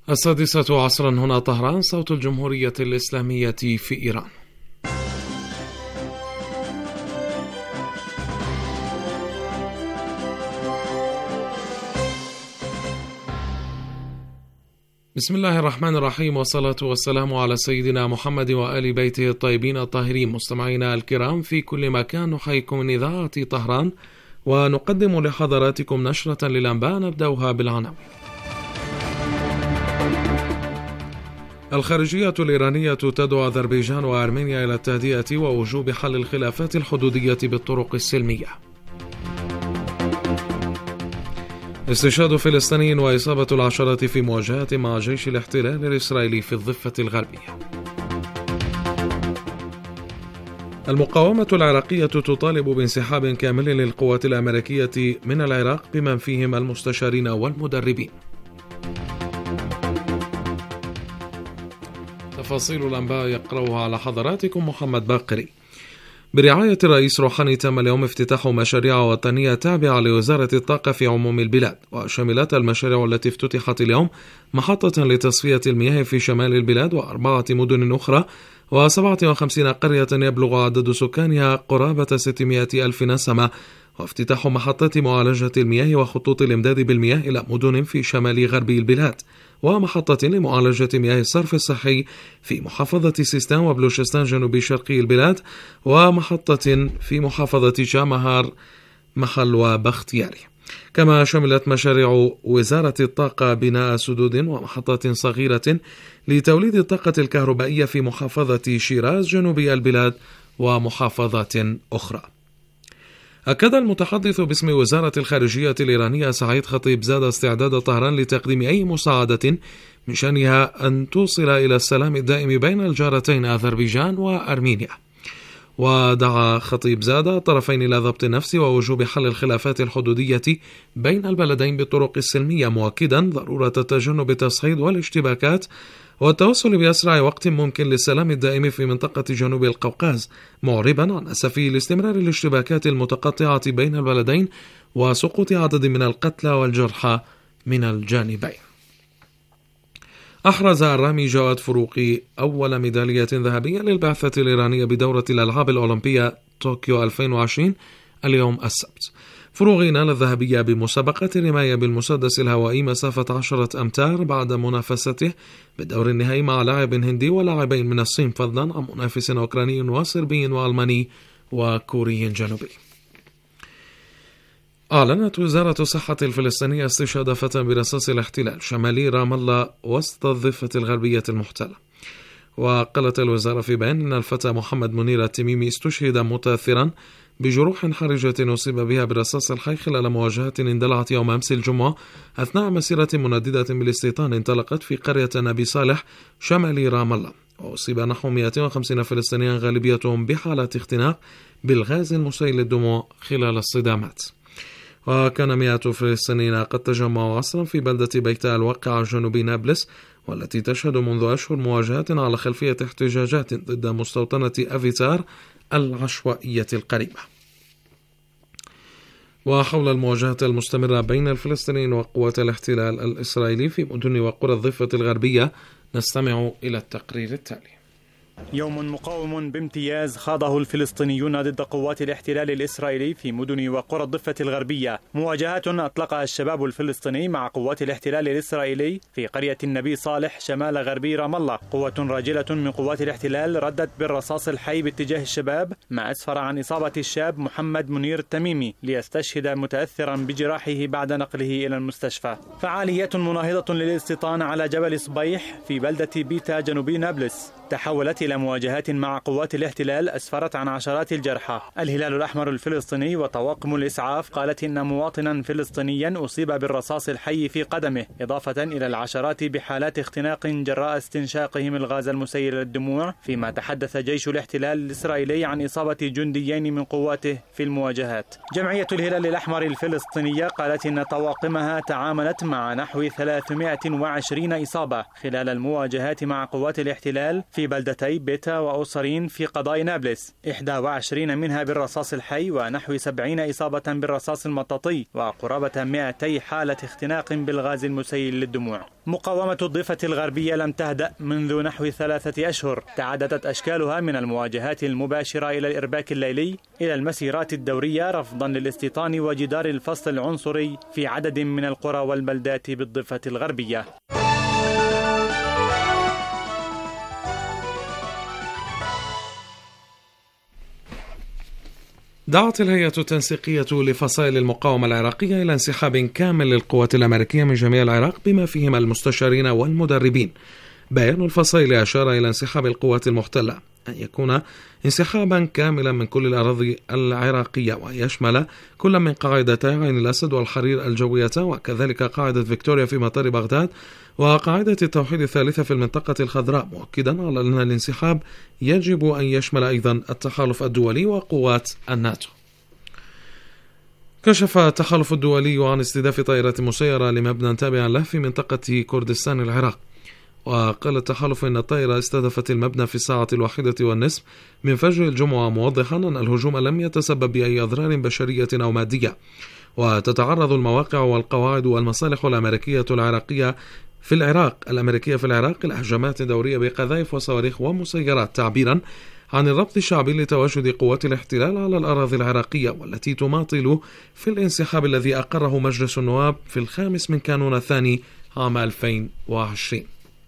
السادسة عصرا هنا طهران، صوت الجمهورية الإسلامية في إيران. بسم الله الرحمن الرحيم، والصلاة والسلام على سيدنا محمد وآل بيته الطيبين الطاهرين. مستمعينا الكرام في كل مكان، نحييكم من إذاعة طهران ونقدم لحضراتكم نشرة للأنباء نبدأها بالعناوين. الخارجية الإيرانية تدعو أذربيجان وأرمينيا إلى التهدئة ووجوب حل الخلافات الحدودية بالطرق السلمية. استشهاد فلسطيني وإصابة العشرات في مواجهات مع جيش الاحتلال الإسرائيلي في الضفة الغربية. المقاومة العراقية تطالب بانسحاب كامل للقوات الأمريكية من العراق بمن فيهم المستشارين والمدربين. تفاصيل الأنباء يقرأها على حضراتكم محمد باقري. برعاية الرئيس روحاني تم اليوم افتتاح مشاريع وطنية تابعة لوزارة الطاقة في عموم البلاد، وشملت المشاريع التي افتتحت اليوم محطة لتصفية المياه في شمال البلاد و4 مدن أخرى و57 قرية يبلغ عدد سكانها قرابة 600 ألف نسمة، وافتتاح محطة معالجة المياه وخطوط الإمداد بالمياه إلى مدن في شمال غرب البلاد، ومحطة لمعالجة مياه الصرف الصحي في محافظة سيستان وبلوشستان جنوب شرقي البلاد، ومحطة في محافظة شامهار محل وبختياري. كما شملت مشاريع وزارة الطاقة بناء سدود ومحطات صغيرة لتوليد الطاقة الكهربائية في محافظة شيراز جنوبي البلاد ومحافظات أخرى. أكد المتحدث باسم وزارة الخارجية الإيرانية سعيد خطيب زاد استعداد طهران لتقديم أي مساعدة من شأنها أن توصل إلى السلام الدائم بين الجارتين أذربيجان وأرمينيا. ودعا خطيب زاد الطرفين إلى ضبط النفس ووجوب حل الخلافات الحدودية بين البلدين بالطرق السلمية، مؤكدا ضرورة تجنب التصعيد والاشتباكات والتوصل بأسرع وقت ممكن للسلام الدائم في منطقة جنوب القوقاز، معربا عن أسفه لاستمرار الاشتباكات المتقطعة بين البلدين وسقوط عدد من القتلى والجرحى من الجانبين. أحرز الرامي جواد فروقي أول ميدالية ذهبية للبعثة الإيرانية بدورة الألعاب الأولمبية طوكيو 2020 اليوم السبت. فروغي نال الذهبية بمسابقة الرماية بالمسدس الهوائي مسافة 10 أمتار بعد منافسته بالدور النهائي مع لاعب هندي ولاعبين من الصين، فضلا عن منافس أوكراني وصربي وألماني وكوري جنوبي. أعلنت وزارة الصحة الفلسطينية استشهاد فتى برصاص الاحتلال شمالي رام الله وسط الضفة الغربية المحتلة. وقالت الوزارة في بيان أن الفتى محمد منير التميمي استشهد متأثرا بجروح حرجة أصيب بها برصاص الحي خلال مواجهات اندلعت يوم أمس الجمعة أثناء مسيرة منددة بالاستيطان انطلقت في قرية نبي صالح شمال رام الله. وأصيب نحو 250 فلسطينيا غالبيتهم بحالات اختناق بالغاز المسيل للدموع خلال الصدامات. وكان 100 فلسطينيين قد تجمعوا عصرا في بلدة بيتاء الواقعة جنوب نابلس، والتي تشهد منذ أشهر مواجهات على خلفية احتجاجات ضد مستوطنة أفيتار العشوائية القريبة. وحول المواجهات المستمرة بين الفلسطينيين وقوات الاحتلال الإسرائيلي في مدن وقرى الضفة الغربية نستمع إلى التقرير التالي. يوم مقاوم بامتياز خاضه الفلسطينيون ضد قوات الاحتلال الإسرائيلي في مدن وقرى الضفة الغربية. مواجهات أطلقها الشباب الفلسطيني مع قوات الاحتلال الإسرائيلي في قرية النبي صالح شمال غربي رام الله. قوة راجلة من قوات الاحتلال ردت بالرصاص الحي باتجاه الشباب، ما أسفر عن إصابة الشاب محمد منير التميمي ليستشهد متأثرا بجراحه بعد نقله إلى المستشفى. فعاليات مناهضة للاستيطان على جبل صبيح في بلدة بيتا جنوب نابلس تحولت إلى مواجهات مع قوات الاحتلال أسفرت عن عشرات الجرحى. الهلال الأحمر الفلسطيني وطواقم الإسعاف قالت إن مواطنا فلسطينيا أصيب بالرصاص الحي في قدمه، إضافة إلى العشرات بحالات اختناق جراء استنشاقهم الغاز المسيل للدموع، فيما تحدث جيش الاحتلال الإسرائيلي عن إصابة جنديين من قواته في المواجهات. جمعية الهلال الأحمر الفلسطينية قالت إن طواقمها تعاملت مع نحو 320 إصابة خلال المواجهات مع قوات الاحتلال في بلدتي الإسرائيلي بيتا وأوسرين في قضاء نابلس، 21 منها بالرصاص الحي ونحو 70 إصابة بالرصاص المطاطي وقرابة 200 حالة اختناق بالغاز المسيل للدموع. مقاومة الضفة الغربية لم تهدأ منذ نحو 3 أشهر، تعددت أشكالها من المواجهات المباشرة إلى الإرباك الليلي إلى المسيرات الدورية رفضا للاستيطان وجدار الفصل العنصري في عدد من القرى والبلدات بالضفة الغربية. دعت الهيئة التنسيقية لفصائل المقاومة العراقية إلى انسحاب كامل للقوات الأمريكية من جميع العراق بما فيهم المستشارين والمدربين. بيان الفصائل أشار إلى انسحاب القوات المحتلة أن يكون انسحابا كاملا من كل الأراضي العراقية، ويشمل كل من قاعدتي عين الأسد والحرير الجوية، وكذلك قاعدة فيكتوريا في مطار بغداد وقاعدة التوحيد الثالثة في المنطقة الخضراء، مؤكدا على أن الانسحاب يجب أن يشمل أيضا التحالف الدولي وقوات الناتو. كشف التحالف الدولي عن استهداف طائرة مسيرة لمبنى تابع له في منطقة كردستان العراق، وقال التحالف إن الطائرة استهدفت المبنى في 1:01 من فجر الجمعة، موضحا أن الهجوم لم يتسبب بأي أضرار بشرية أو مادية. وتتعرض المواقع والقواعد والمصالح الأمريكية في العراق لهجمات دورية بقذائف وصواريخ ومسيرات، تعبيرا عن الربط الشعبي لتواجد قوات الاحتلال على الأراضي العراقية، والتي تماطل في الانسحاب الذي أقره مجلس النواب في 5 من كانون الثاني عام 2020.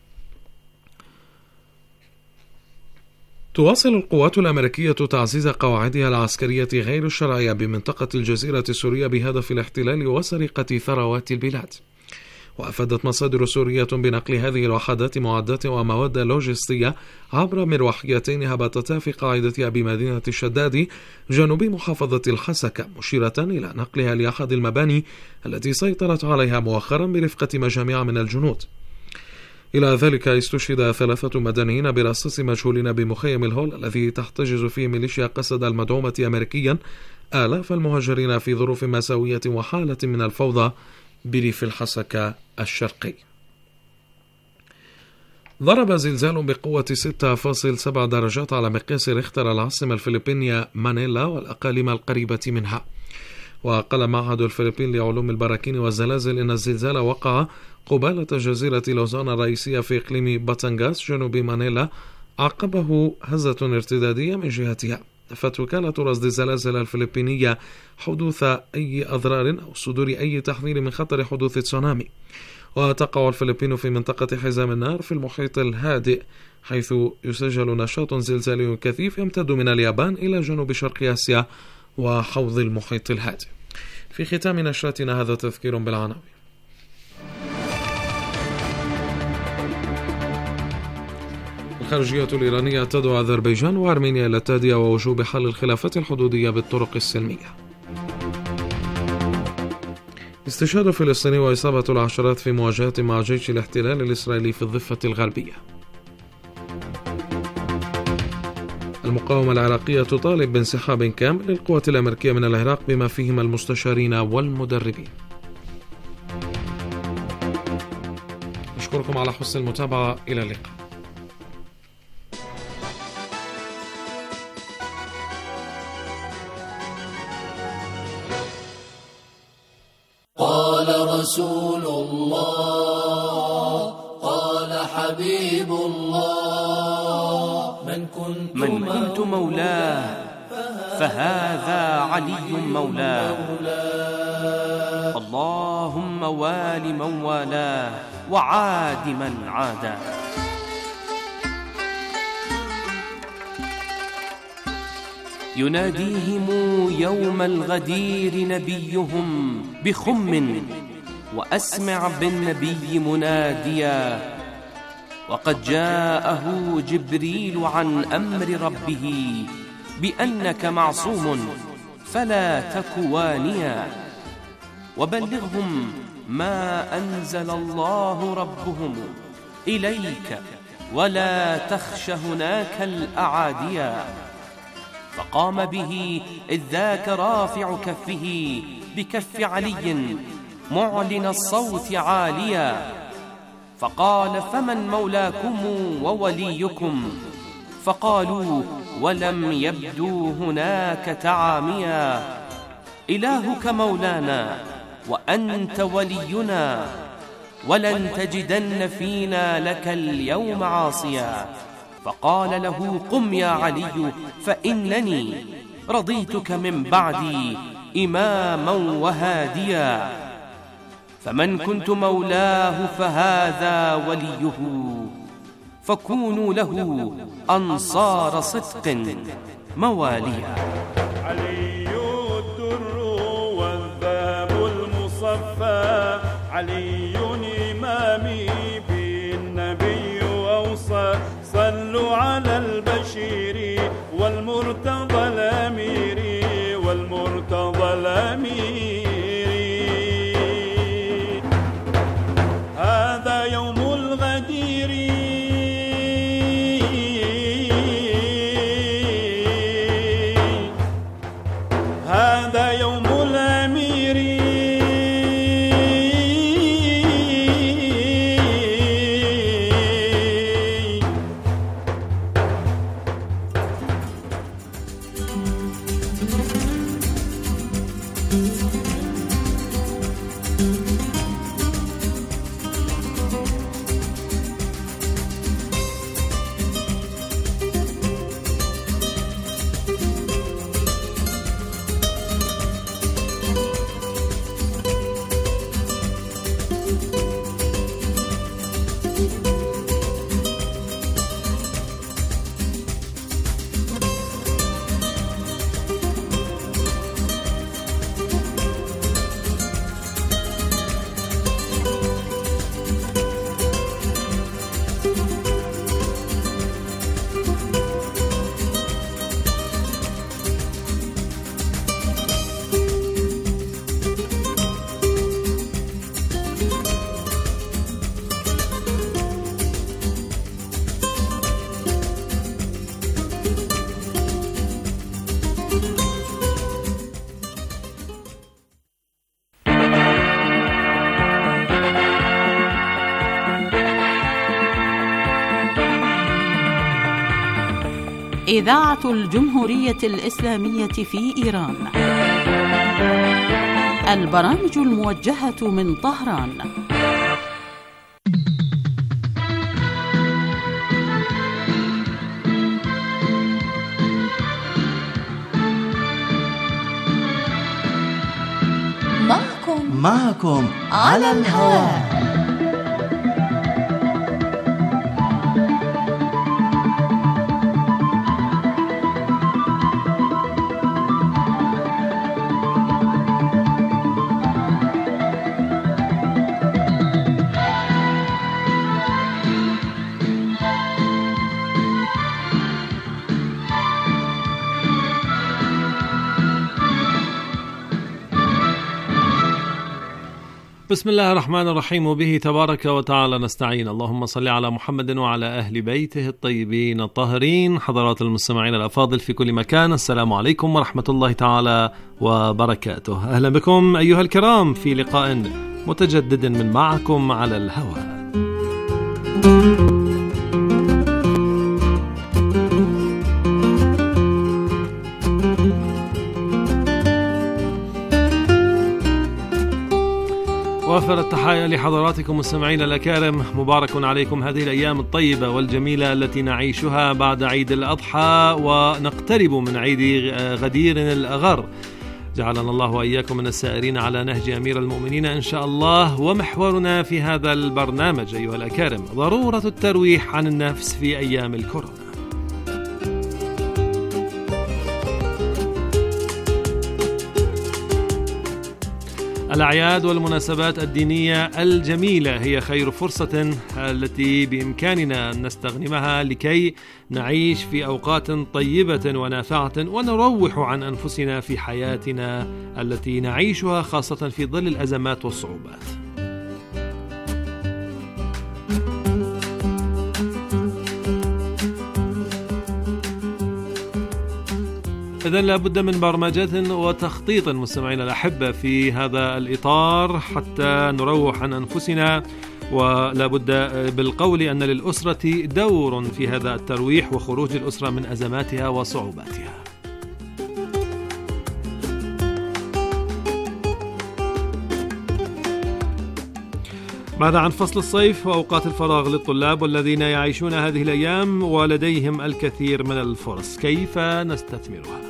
تواصل القوات الأمريكية تعزيز قواعدها العسكرية غير الشرعية بمنطقة الجزيرة السورية بهدف الاحتلال وسرقة ثروات البلاد. وأفادت مصادر سورية بنقل هذه الوحدات معدات ومواد لوجستية عبر مروحيتين هبطتا في قاعدتها بمدينة الشداد جنوب محافظة الحسكة، مشيرة إلى نقلها لأحد المباني التي سيطرت عليها مؤخرا برفقة مجاميع من الجنود. إلى ذلك استشهد 3 مدنيين برصاص مجهولين بمخيم الهول الذي تحتجز فيه ميليشيا قسد المدعومة أمريكيا آلاف المهاجرين في ظروف مأساوية وحالة من الفوضى بريف الحسكة الشرقي. ضرب زلزال بقوة 6.7 درجات على مقياس ريختر العاصمة الفلبينية مانيلا والأقاليم القريبة منها. وقال معهد الفلبين لعلوم البراكين والزلازل إن الزلزال وقع قبالة جزيرة لوزان الرئيسية في إقليم باتنغاس جنوب مانيلا، عقبه هزة ارتدادية من جهتها. نفت وكالة رصد الزلازل الفلبينية حدوث أي أضرار أو صدور أي تحذير من خطر حدوث تسونامي. وتقع الفلبين في منطقة حزام النار في المحيط الهادئ، حيث يسجل نشاط زلزالي كثيف يمتد من اليابان إلى جنوب شرق آسيا وحوض المحيط الهادئ. في ختام نشرتنا هذا تذكير بالعناوين. الخارجية الإيرانية تدعو أذربيجان وأرمينيا إلى التهدئة ووجوب حل الخلافات الحدودية بالطرق السلمية. استشهاد فلسطيني وإصابة العشرات في مواجهات مع جيش الاحتلال الإسرائيلي في الضفة الغربية. المقاومة العراقية تطالب بانسحاب كامل للقوات الأمريكية من العراق بما فيهم المستشارين والمدربين. أشكركم على حسن المتابعة، إلى اللقاء. قال رسول الله قال حبيب الله من كنت مولاه فهذا علي مولاه. اللهم وال من والاه وعاد من عاداه. يناديهم يوم الغدير نبيهم بخم وأسمع بالنبي مناديا. وقد جاءه جبريل عن أمر ربه بأنك معصوم فلا تك وانيا. وبلغهم ما أنزل الله ربهم إليك ولا تخش هناك الأعاديا. فقام به إذ ذاك رافع كفه بكف علي معلن الصوت عاليا. فقال فمن مولاكم ووليكم؟ فقالوا ولم يبدوا هناك تعاميا: إلهك مولانا وأنت ولينا، ولن تجدن فينا لك اليوم عاصيا. فقال له: قم يا علي، فإنني رضيتك من بعدي إماما وهاديا، فمن كنت مولاه فهذا وليه، فكونوا له أنصار صدق مواليا. علي الدر والذهب المصفى، علي إمامي بالنبي أوصى، صلوا على البشير والمرتضى الأمير والمرتضى الأمير. هذا يوم الغدير، هذا يوم الأمير. إذاعة الجمهورية الإسلامية في إيران. البرامج الموجهة من طهران. معكم على الهواء. بسم الله الرحمن الرحيم، وبه تبارك وتعالى نستعين. اللهم صل على محمد وعلى أهل بيته الطيبين الطاهرين. حضرات المستمعين الأفاضل في كل مكان، السلام عليكم ورحمة الله تعالى وبركاته. أهلا بكم أيها الكرام في لقاء متجدد من معكم على الهواء. وافر التحايا لحضراتكم مستمعين الأكارم، مبارك عليكم هذه الأيام الطيبة والجميلة التي نعيشها بعد عيد الأضحى ونقترب من عيد غدير الأغر. جعلنا الله وإياكم من السائرين على نهج أمير المؤمنين إن شاء الله. ومحورنا في هذا البرنامج أيها الأكارم ضرورة الترويح عن النفس في أيام الكورونا. الأعياد والمناسبات الدينية الجميلة هي خير فرصة التي بإمكاننا أن نستغنمها لكي نعيش في أوقات طيبة ونافعة ونروح عن أنفسنا في حياتنا التي نعيشها، خاصة في ظل الأزمات والصعوبات. إذن لابد من برمجة وتخطيط مستمعين الأحبة في هذا الإطار حتى نروح عن أنفسنا ولا بد بالقول أن للأسرة دور في هذا الترويح وخروج الأسرة من أزماتها وصعوباتها. ماذا عن فصل الصيف وأوقات الفراغ للطلاب والذين يعيشون هذه الأيام ولديهم الكثير من الفرص؟ كيف نستثمرها؟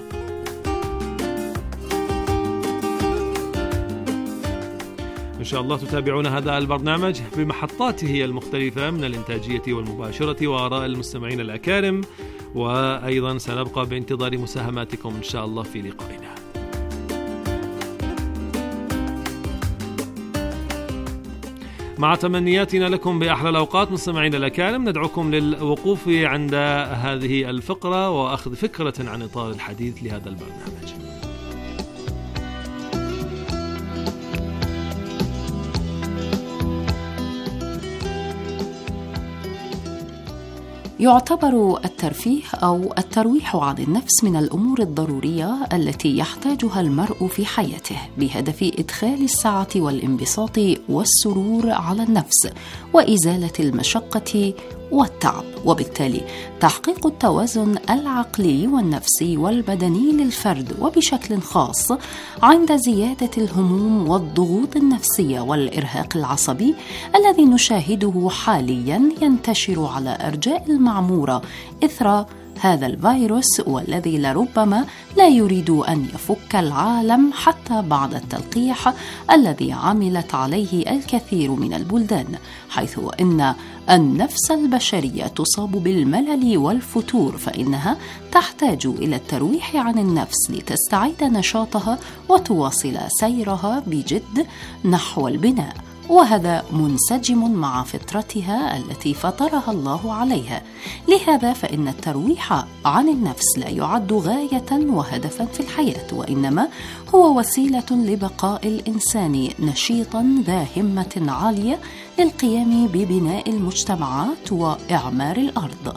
إن شاء الله تتابعون هذا البرنامج بمحطاته المختلفة من الإنتاجية والمباشرة وآراء المستمعين الأكارم، وأيضا سنبقى بانتظار مساهماتكم إن شاء الله في لقائنا. مع تمنياتنا لكم بأحلى الأوقات مستمعين الأكارم، ندعوكم للوقوف عند هذه الفقرة وأخذ فكرة عن إطار الحديث لهذا البرنامج. يعتبر الترفيه أو الترويح عن النفس من الأمور الضرورية التي يحتاجها المرء في حياته بهدف إدخال السعة والانبساط والسرور على النفس وإزالة المشقة والتعب، وبالتالي تحقيق التوازن العقلي والنفسي والبدني للفرد، وبشكل خاص عند زيادة الهموم والضغوط النفسية والإرهاق العصبي الذي نشاهده حاليا ينتشر على أرجاء المعمورة إثر هذا الفيروس، والذي لربما لا يريد أن يفك العالم حتى بعد التلقيح الذي عملت عليه الكثير من البلدان، حيث إن النفس البشرية تصاب بالملل والفتور، فإنها تحتاج إلى الترويح عن النفس لتستعيد نشاطها وتواصل سيرها بجد نحو البناء، وهذا منسجم مع فطرتها التي فطرها الله عليها. لهذا فإن الترويح عن النفس لا يعد غاية وهدفا في الحياة، وإنما هو وسيلة لبقاء الإنسان نشيطا ذا همة عالية للقيام ببناء المجتمعات وإعمار الأرض.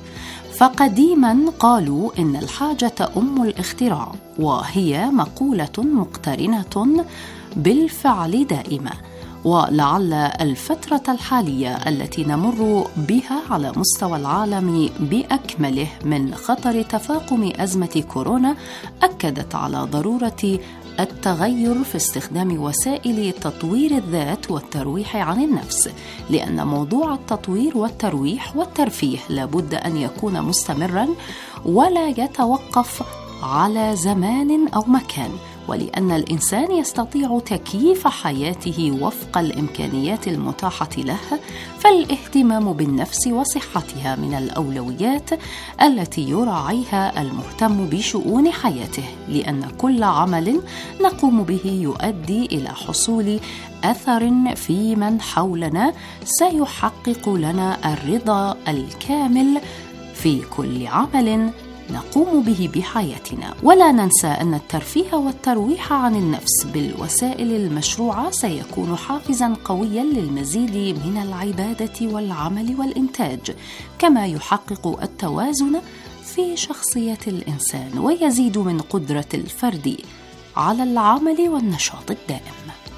فقديما قالوا إن الحاجة أم الاختراع، وهي مقولة مقترنة بالفعل دائما، ولعل الفترة الحالية التي نمر بها على مستوى العالم بأكمله من خطر تفاقم أزمة كورونا أكدت على ضرورة التغير في استخدام وسائل تطوير الذات والترويح عن النفس، لأن موضوع التطوير والترويح والترفيه لابد أن يكون مستمرا ولا يتوقف على زمان أو مكان، ولأن الإنسان يستطيع تكييف حياته وفق الإمكانيات المتاحة له، فالاهتمام بالنفس وصحتها من الأولويات التي يراعيها المهتم بشؤون حياته، لأن كل عمل نقوم به يؤدي إلى حصول أثر في من حولنا سيحقق لنا الرضا الكامل في كل عمل نقوم به بحياتنا. ولا ننسى أن الترفيه والترويح عن النفس بالوسائل المشروعة سيكون حافزا قويا للمزيد من العبادة والعمل والإنتاج، كما يحقق التوازن في شخصية الإنسان ويزيد من قدرة الفرد على العمل والنشاط الدائم.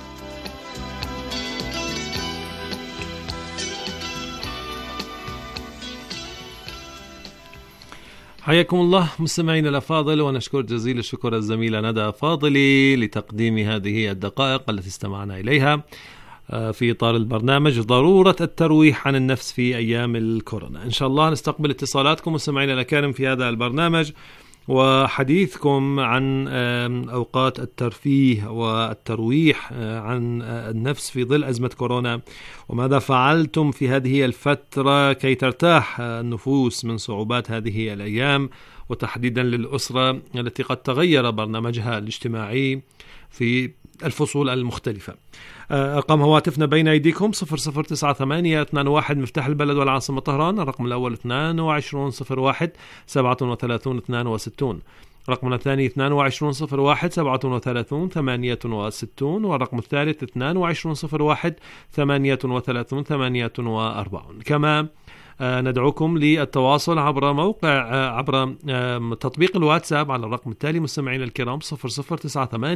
حياكم الله مستمعين الأفاضل، ونشكر جزيل الشكر الزميلة ندى فاضلي لتقديم هذه الدقائق التي استمعنا إليها في إطار البرنامج ضرورة الترويح عن النفس في أيام الكورونا. إن شاء الله نستقبل اتصالاتكم مستمعين الأكارم في هذا البرنامج وحديثكم عن أوقات الترفيه والترويح عن النفس في ظل أزمة كورونا، وماذا فعلتم في هذه الفترة كي ترتاح النفوس من صعوبات هذه الأيام، وتحديدا للأسرة التي قد تغير برنامجها الاجتماعي في الفصول المختلفة. أرقام هواتفنا بين أيديكم 009821 مفتاح البلد والعاصمة طهران، الرقم الأول 2201 37 62، رقمنا الثاني 2201 37 68، والرقم الثالث 2201 38 48. كما ندعوكم للتواصل عبر تطبيق الواتساب على الرقم التالي مستمعين الكرام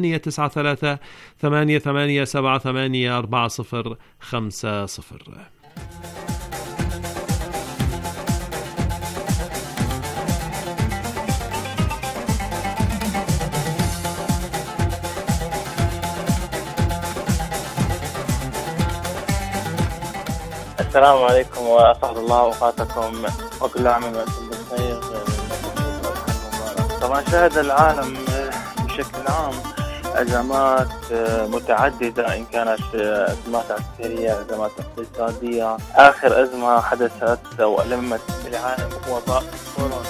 009893 8878 4050. السلام عليكم وأسعد الله أوقاتكم وكل عام وأنتم بخير. طبعا شهد العالم بشكل عام أزمات متعددة، إن كانت أزمات عسكرية، أزمات اقتصادية. آخر أزمة حدثت وألمت العالم هو وباء كورونا.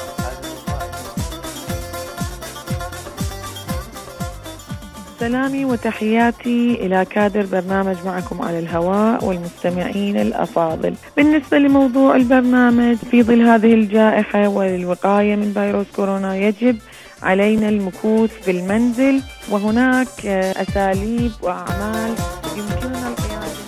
سلامي وتحياتي إلى كادر برنامج معكم على الهواء والمستمعين الأفاضل. بالنسبة لموضوع البرنامج، في ظل هذه الجائحة وللوقاية من فيروس كورونا يجب علينا المكوث بالمنزل، وهناك أساليب وأعمال يمكننا القيام بها.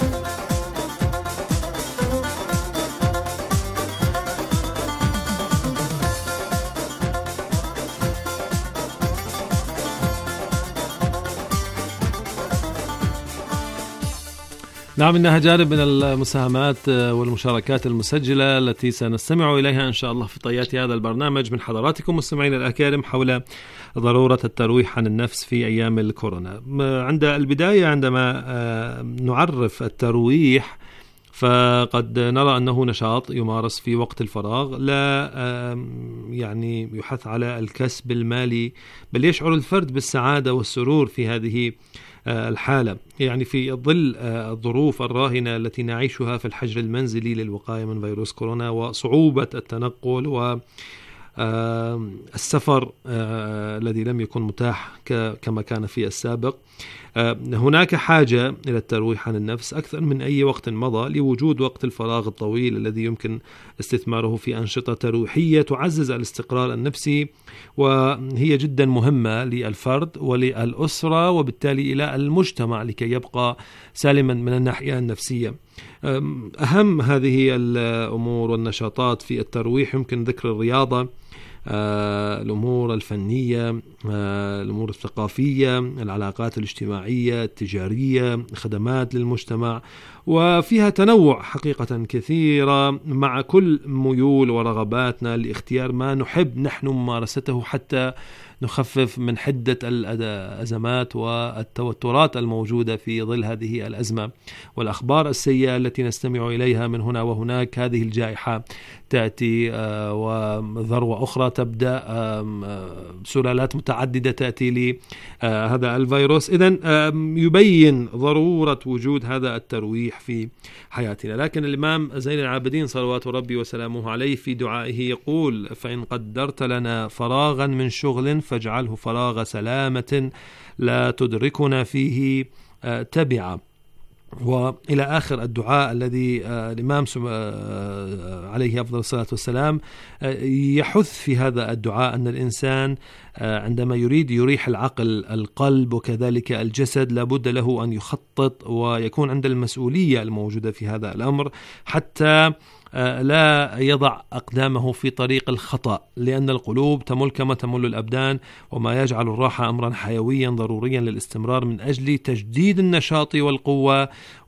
نعم، إنها جانب من المساهمات والمشاركات المسجلة التي سنستمع إليها إن شاء الله في طيات هذا البرنامج من حضراتكم مستمعين الأكارم حول ضرورة الترويح عن النفس في أيام الكورونا. عند البداية عندما نعرف الترويح، فقد نرى أنه نشاط يمارس في وقت الفراغ، لا يعني يحث على الكسب المالي، بل يشعر الفرد بالسعادة والسرور في هذه الحالة، يعني في ظل الظروف الراهنة التي نعيشها في الحجر المنزلي للوقاية من فيروس كورونا وصعوبة التنقل والسفر الذي لم يكن متاح كما كان في السابق. هناك حاجة إلى الترويح عن النفس أكثر من أي وقت مضى، لوجود وقت الفراغ الطويل الذي يمكن استثماره في أنشطة ترويحية تعزز الاستقرار النفسي، وهي جدا مهمة للفرد وللأسرة وبالتالي إلى المجتمع لكي يبقى سالما من الناحية النفسية. أهم هذه الأمور والنشاطات في الترويح يمكن ذكر الرياضة، الأمور الفنية، الأمور الثقافية، العلاقات الاجتماعية، التجارية، خدمات للمجتمع، وفيها تنوع حقيقة كثيرة مع كل ميول ورغباتنا لاختيار ما نحب نحن ممارسته حتى نخفف من حدة الأزمات والتوترات الموجودة في ظل هذه الأزمة والأخبار السيئة التي نستمع إليها من هنا وهناك. هذه الجائحة تأتي وذروة أخرى تبدأ، سلالات متعددة تأتي لهذا الفيروس. إذن يبين ضرورة وجود هذا الترويح في حياتنا. لكن الإمام زين العابدين صلوات ربي وسلامه عليه في دعائه يقول: فإن قدرت لنا فراغا من شغل فاجعله فراغ سلامة لا تدركنا فيه تبعا. وإلى آخر الدعاء الذي الإمام عليه أفضل الصلاة والسلام يحث في هذا الدعاء أن الإنسان عندما يريد يريح العقل، القلب وكذلك الجسد، لابد له أن يخطط ويكون عند المسؤولية الموجودة في هذا الأمر حتى لا يضع أقدامه في طريق الخطأ، لأن القلوب تمل كما تمل الأبدان، وما يجعل الراحة أمرا حيويا ضروريا للاستمرار من أجل تجديد النشاط والقوة،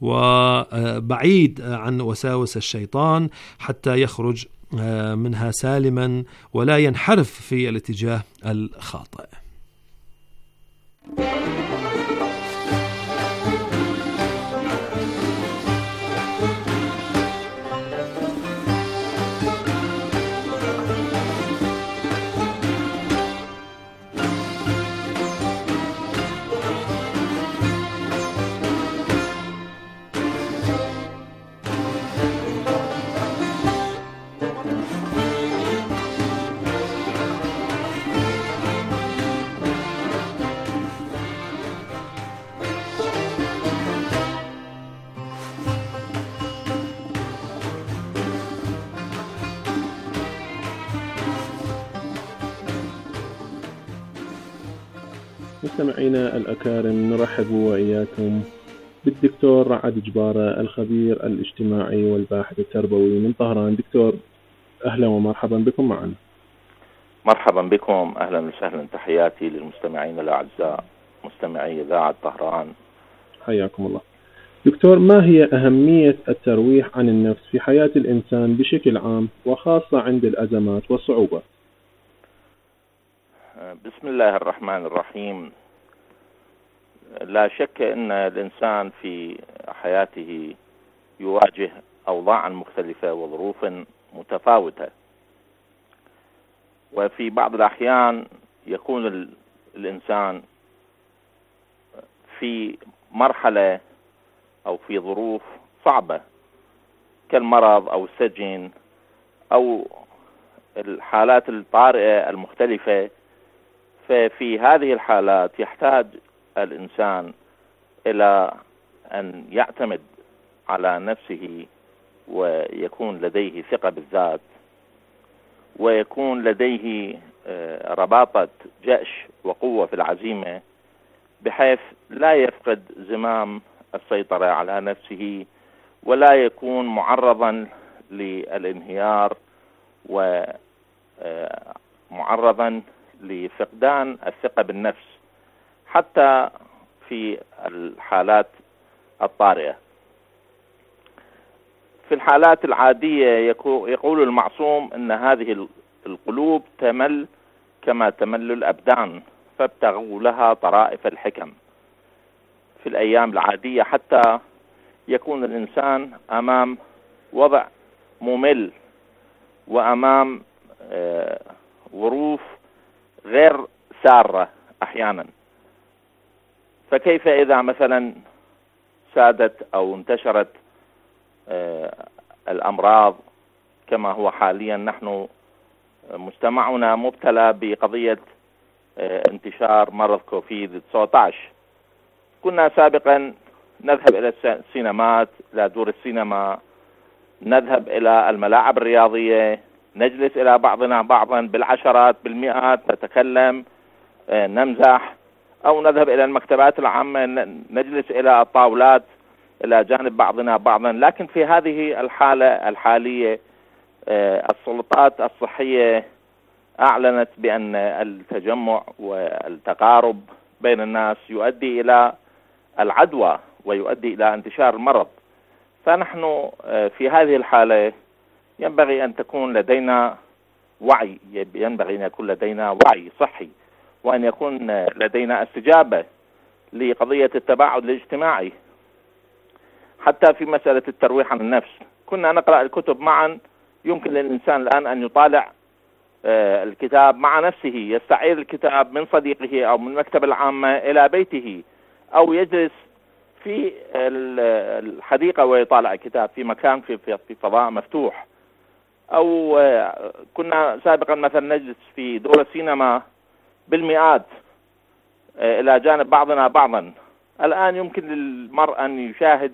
وبعيد عن وساوس الشيطان حتى يخرج منها سالما ولا ينحرف في الاتجاه الخاطئ. مستمعينا الأكارم، نرحب وإياكم بالدكتور رعد جبارة، الخبير الاجتماعي والباحث التربوي من طهران. دكتور، أهلا ومرحبا بكم معنا. مرحبا بكم، أهلا وسهلا، تحياتي للمستمعين الأعزاء مستمعي إذاعة طهران. حياكم الله. دكتور، ما هي أهمية الترويح عن النفس في حياة الإنسان بشكل عام وخاصة عند الأزمات والصعوبات؟ بسم الله الرحمن الرحيم. لا شك أن الإنسان في حياته يواجه أوضاعا مختلفة وظروف متفاوتة، وفي بعض الأحيان يكون الإنسان في مرحلة أو في ظروف صعبة كالمرض أو السجن أو الحالات الطارئة المختلفة. ففي هذه الحالات يحتاج الإنسان إلى أن يعتمد على نفسه، ويكون لديه ثقة بالذات، ويكون لديه رباطة جأش وقوة في العزيمة، بحيث لا يفقد زمام السيطرة على نفسه ولا يكون معرضا للانهيار ومعرضا لفقدان الثقة بالنفس حتى في الحالات الطارئة. في الحالات العادية يقول المعصوم أن هذه القلوب تمل كما تمل الأبدان، فابتغوا لها طرائف الحكم. في الأيام العادية حتى يكون الإنسان أمام وضع ممل وأمام ظروف غير سارة أحيانا، فكيف إذا مثلا سادت أو انتشرت الأمراض كما هو حاليا؟ نحن مجتمعنا مبتلى بقضية انتشار مرض كوفيد-19. كنا سابقا نذهب إلى السينمات، إلى دور السينما، نذهب إلى الملاعب الرياضية، نجلس إلى بعضنا بعضا بالعشرات بالمئات، نتكلم، نمزح، أو نذهب إلى المكتبات العامة، نجلس إلى الطاولات إلى جانب بعضنا بعضا. لكن في هذه الحالة الحالية السلطات الصحية أعلنت بأن التجمع والتقارب بين الناس يؤدي إلى العدوى ويؤدي إلى انتشار المرض. فنحن في هذه الحالة ينبغي أن تكون لدينا وعي، ينبغي أن يكون لدينا وعي صحي، وأن يكون لدينا استجابة لقضية التباعد الاجتماعي. حتى في مسألة الترويح عن النفس كنا نقرأ الكتب معا، يمكن للإنسان الآن أن يطالع الكتاب مع نفسه، يستعير الكتاب من صديقه أو من المكتبة العامة إلى بيته، أو يجلس في الحديقة ويطالع الكتاب في مكان في فضاء مفتوح. أو كنا سابقا مثلا نجلس في دور السينما بالمئات إلى جانب بعضنا بعضا. الآن يمكن للمرء أن يشاهد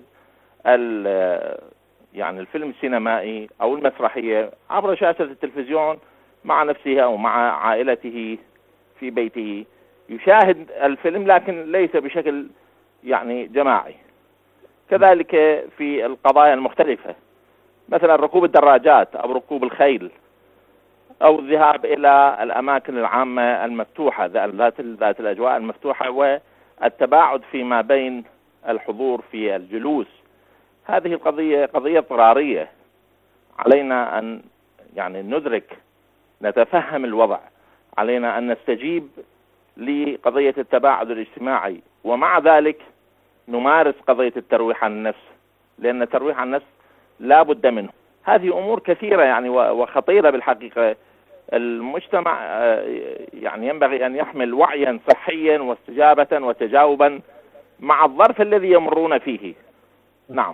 يعني الفيلم السينمائي أو المسرحية عبر شاشة التلفزيون مع نفسه أو مع عائلته في بيته، يشاهد الفيلم لكن ليس بشكل يعني جماعي. كذلك في القضايا المختلفة، مثلا ركوب الدراجات أو ركوب الخيل أو الذهاب إلى الأماكن العامة المفتوحة ذات الأجواء المفتوحة، والتباعد فيما بين الحضور في الجلوس. هذه القضية قضية اضطرارية، علينا أن يعني ندرك، نتفهم الوضع، علينا أن نستجيب لقضية التباعد الاجتماعي، ومع ذلك نمارس قضية الترويح عن النفس، لأن الترويح عن النفس لا بد منه. هذه أمور كثيرة يعني وخطيرة بالحقيقة. المجتمع يعني ينبغي أن يحمل وعيا صحيا واستجابة وتجاوبا مع الظرف الذي يمرون فيه. نعم.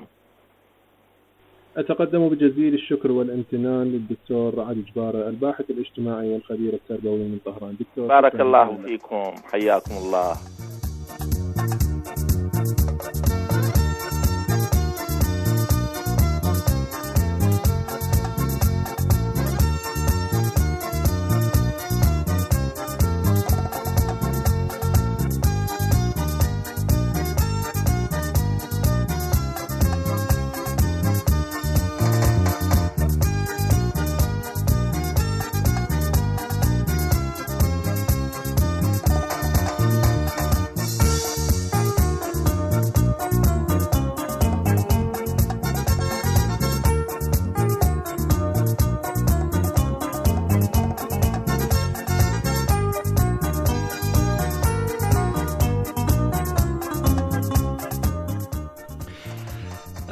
أتقدم بجزيل الشكر والامتنان للدكتور رعد جبارة، الباحث الاجتماعي والخبير التربوي من طهران. دكتور، بارك الله فيكم، حياكم الله.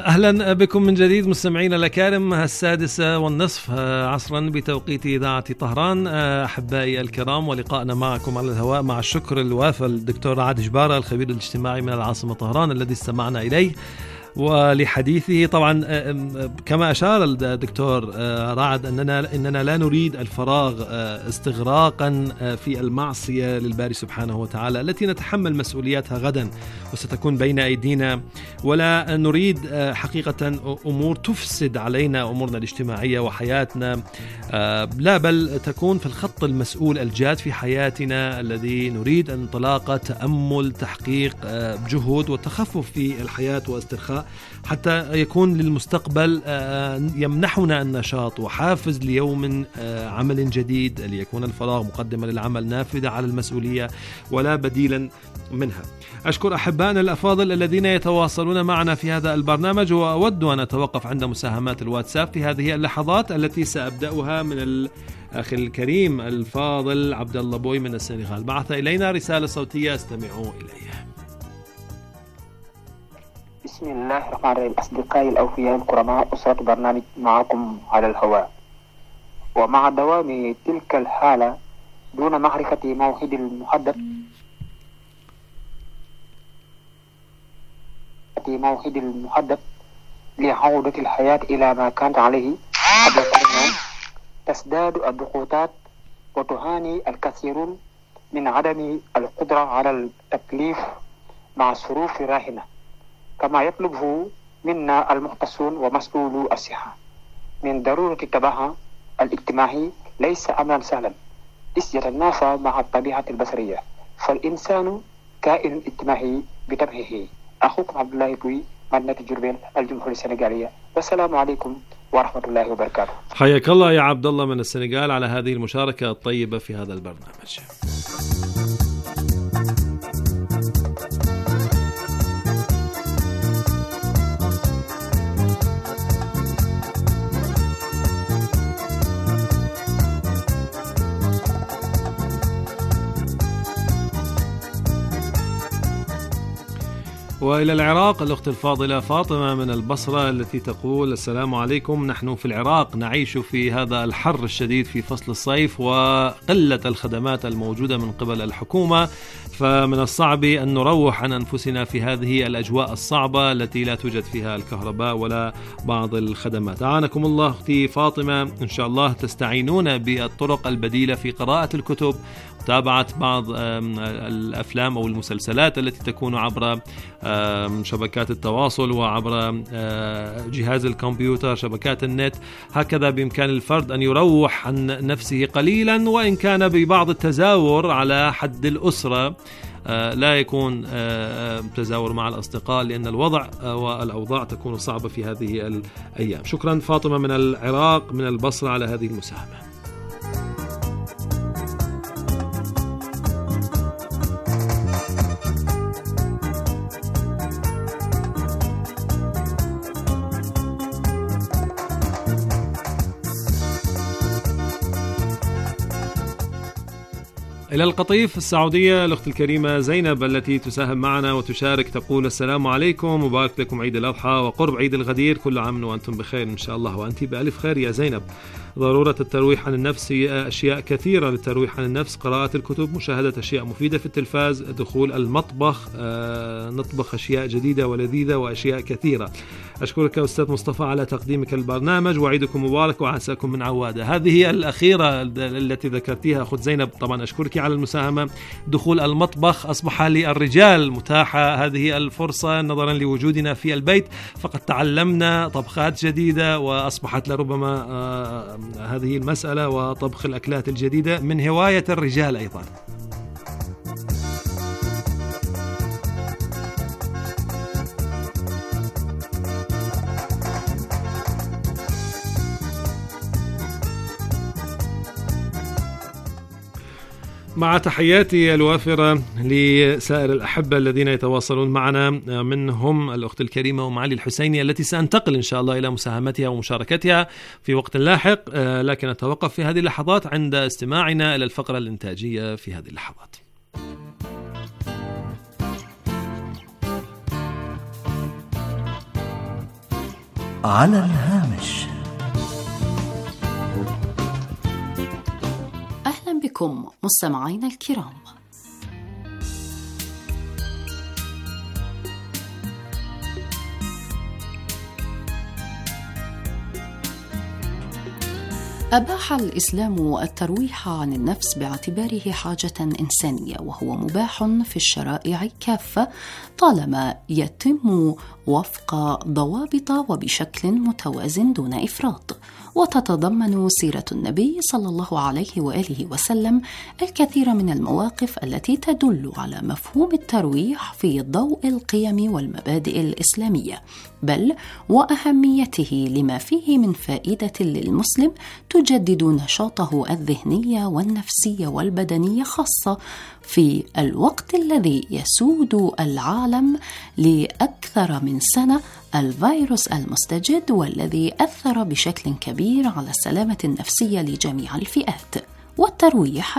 أهلا بكم من جديد مستمعينا الأكارم، 6:30 عصرا بتوقيت إذاعة طهران. أحبائي الكرام، ولقائنا معكم على الهواء مع الشكر الوافى للدكتور رعد جبارة الخبير الاجتماعي من العاصمة طهران الذي استمعنا إليه ولحديثه. طبعا كما أشار الدكتور رعد أننا لا نريد الفراغ استغراقا في المعصية للباري سبحانه وتعالى التي نتحمل مسؤولياتها غدا وستكون بين أيدينا، ولا نريد حقيقة أمور تفسد علينا أمورنا الاجتماعية وحياتنا، لا بل تكون في الخط المسؤول الجاد في حياتنا الذي نريد انطلاقة تأمل تحقيق جهود وتخفف في الحياة واسترخاء حتى يكون للمستقبل يمنحنا النشاط وحافز ليوم عمل جديد، ليكون الفراغ مقدمة للعمل نافذة على المسؤولية ولا بديلا منها. أشكر أحبائنا الأفاضل الذين يتواصلون معنا في هذا البرنامج، وأود أن أتوقف عند مساهمات الواتساب في هذه اللحظات التي سأبدأها من الأخ الكريم الفاضل عبد الله بوي من السنغال. بعث إلينا رسالة صوتية استمعوا إليها. بسم الله الرحمن الرحيم. أصدقائي الأوفياء الكرماء، أسرة برنامج معكم على الهواء، ومع دوام تلك الحالة دون معرفة موعد المحدد لعودة الحياة إلى ما كانت عليه قبل الكورونا، تزداد الضغوطات وتعاني الكثيرون من عدم القدرة على التكليف مع الظروف الراهنة، كما يطلبه منا المختصون ومسؤولو الصحة. من ضرورة التباهي الاجتماعي ليس أمرا سهلا، إذ يتنافى مع الطبيعة البشرية، فالإنسان كائن اجتماعي بطبعه. أخوكم عبد الله بوي، مدينة جربيل، الجمهورية السنغالية، والسلام عليكم ورحمة الله وبركاته. حياك الله يا عبد الله من السنغال على هذه المشاركة الطيبة في هذا البرنامج. وإلى العراق، الأخت الفاضلة فاطمة من البصرة التي تقول: السلام عليكم، نحن في العراق نعيش في هذا الحر الشديد في فصل الصيف وقلة الخدمات الموجودة من قبل الحكومة، فمن الصعب أن نروح عن أنفسنا في هذه الأجواء الصعبة التي لا توجد فيها الكهرباء ولا بعض الخدمات. أعانكم الله أختي فاطمة، إن شاء الله تستعينون بالطرق البديلة في قراءة الكتب، متابعة بعض الأفلام أو المسلسلات التي تكون عبر شبكات التواصل وعبر جهاز الكمبيوتر، شبكات النت. هكذا بإمكان الفرد أن يروح عن نفسه قليلا، وإن كان ببعض التزاور على حد الأسرة، لا يكون تزاور مع الأصدقاء، لأن الوضع والأوضاع تكون صعبة في هذه الأيام. شكرا فاطمة من العراق من البصرة على هذه المساهمة. إلى القطيف السعودية، الأخت الكريمة زينب التي تساهم معنا وتشارك، تقول: السلام عليكم، مبارك لكم عيد الأضحى وقرب عيد الغدير، كل عام وأنتم بخير إن شاء الله، وأنت بألف خير يا زينب. ضرورة الترويح عن النفس، أشياء كثيرة للترويح عن النفس: قراءة الكتب، مشاهدة أشياء مفيدة في التلفاز، دخول المطبخ، نطبخ أشياء جديدة ولذيذة وأشياء كثيرة. أشكرك أستاذ مصطفى على تقديمك البرنامج، وعيدكم مبارك وعساكم من عوادة. هذه الأخيرة التي ذكرتيها أخت زينب، طبعا أشكرك على المساهمة. دخول المطبخ أصبح للرجال متاحة هذه الفرصة نظرا لوجودنا في البيت، فقد تعلمنا طبخات جديدة، وأصبحت لربما هذه المسألة وطبخ الأكلات الجديدة من هواية الرجال أيضا. مع تحياتي الوافرة لسائر الأحبة الذين يتواصلون معنا، منهم الأخت الكريمة أم علي الحسيني التي سأنتقل إن شاء الله إلى مساهمتها ومشاركتها في وقت لاحق، لكن أتوقف في هذه اللحظات عند استماعنا إلى الفقرة الإنتاجية في هذه اللحظات. على الهامش. أهلا بكم مستمعينا الكرام. أباح الإسلام الترويح عن النفس باعتباره حاجة إنسانية، وهو مباح في الشرائع كافة طالما يتم وفق ضوابط وبشكل متوازن دون إفراط. وتتضمن سيرة النبي صلى الله عليه وآله وسلم الكثير من المواقف التي تدل على مفهوم الترويح في ضوء القيم والمبادئ الإسلامية، بل وأهميته لما فيه من فائدة للمسلم تجدد نشاطه الذهني والنفسي والبدني، خاصة في الوقت الذي يسود العالم لأكثر من سنة الفيروس المستجد، والذي أثر بشكل كبير على السلامة النفسية لجميع الفئات. والترويح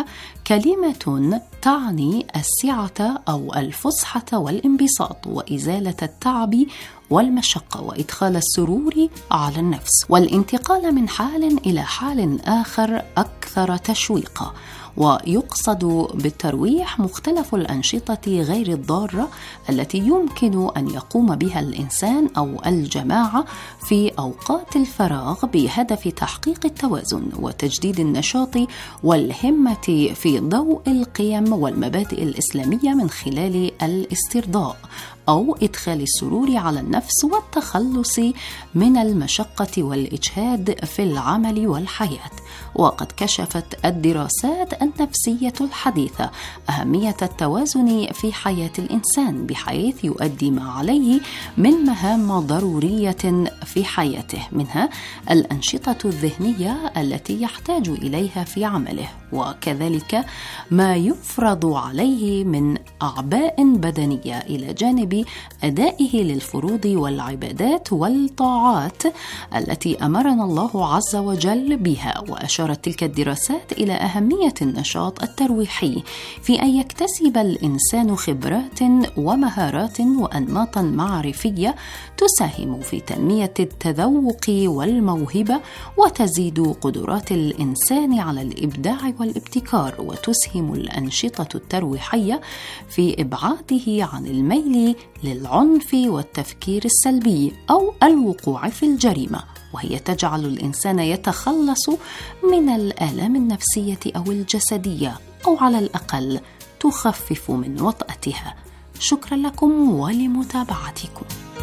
كلمة تعني السعة أو الفسحة والانبساط وإزالة التعب والمشقة وإدخال السرور على النفس، والانتقال من حال إلى حال آخر أكثر تشويقا. ويقصد بالترويح مختلف الأنشطة غير الضارة التي يمكن أن يقوم بها الإنسان أو الجماعة في أوقات الفراغ بهدف تحقيق التوازن وتجديد النشاط والهمة في ضوء القيم والمبادئ الإسلامية من خلال الاسترضاء أو إدخال السرور على النفس والتخلص من المشقة والإجهاد في العمل والحياة. وقد كشفت الدراسات النفسية الحديثة أهمية التوازن في حياة الإنسان، بحيث يؤدي ما عليه من مهام ضرورية في حياته، منها الأنشطة الذهنية التي يحتاج إليها في عمله، وكذلك ما يفرض عليه من أعباء بدنية، إلى جانب أدائه للفروض والعبادات والطاعات التي أمرنا الله عز وجل بها. وأشارت تلك الدراسات إلى أهمية النشاط الترويحي في أن يكتسب الإنسان خبرات ومهارات وأنماطا معرفية تساهم في تنمية التذوق والموهبة، وتزيد قدرات الإنسان على الإبداع والابتكار، وتسهم الأنشطة الترويحية في إبعاده عن الميل للعنف والتفكير السلبي أو الوقوع في الجريمة، وهي تجعل الإنسان يتخلص من الآلام النفسية أو الجسدية، أو على الأقل تخفف من وطأتها. شكرا لكم ولمتابعتكم.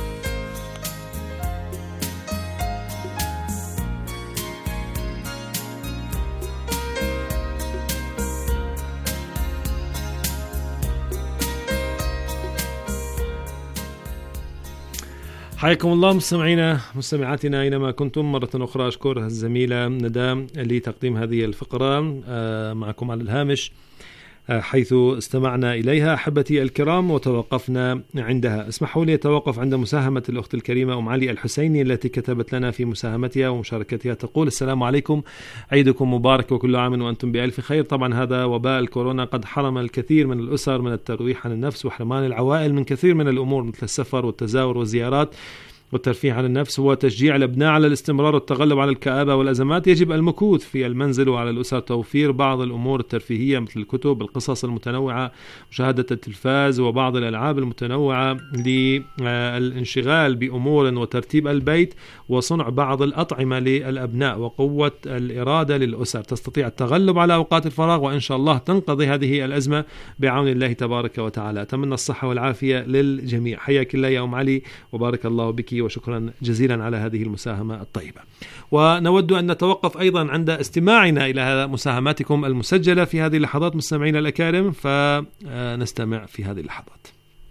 حياكم الله مستمعينا مستمعاتنا أينما كنتم. مرة أخرى أشكر الزميلة ندى لتقديم هذه الفقرة معكم على الهامش، حيث استمعنا إليها أحبتي الكرام وتوقفنا عندها. اسمحوا لي أتوقف عند مساهمة الأخت الكريمة أم علي الحسيني التي كتبت لنا في مساهمتها ومشاركتها. تقول: السلام عليكم، عيدكم مبارك وكل عام وأنتم بألف خير. طبعا هذا وباء الكورونا قد حرم الكثير من الأسر من الترويح عن النفس، وحرمان العوائل من كثير من الأمور مثل السفر والتزاور والزيارات والترفيه عن النفس وتشجيع الأبناء على الاستمرار والتغلب على الكآبة والأزمات. يجب المكوث في المنزل، وعلى الأسر توفير بعض الأمور الترفيهية مثل الكتب، القصص المتنوعة، مشاهدة التلفاز، وبعض الألعاب المتنوعة للانشغال بأمور، وترتيب البيت، وصنع بعض الأطعمة للأبناء، وقوة الإرادة للأسر تستطيع التغلب على أوقات الفراغ، وإن شاء الله تنقضي هذه الأزمة بعون الله تبارك وتعالى. أتمنى الصحة والعافية للجميع. حياك الله يا أم علي وبارك الله بك، وشكرا جزيلا على هذه المساهمة الطيبة. ونود أن نتوقف أيضا عند استماعنا إلى مساهماتكم المسجلة في هذه اللحظات مستمعينا الأكارم، فنستمع في هذه اللحظات.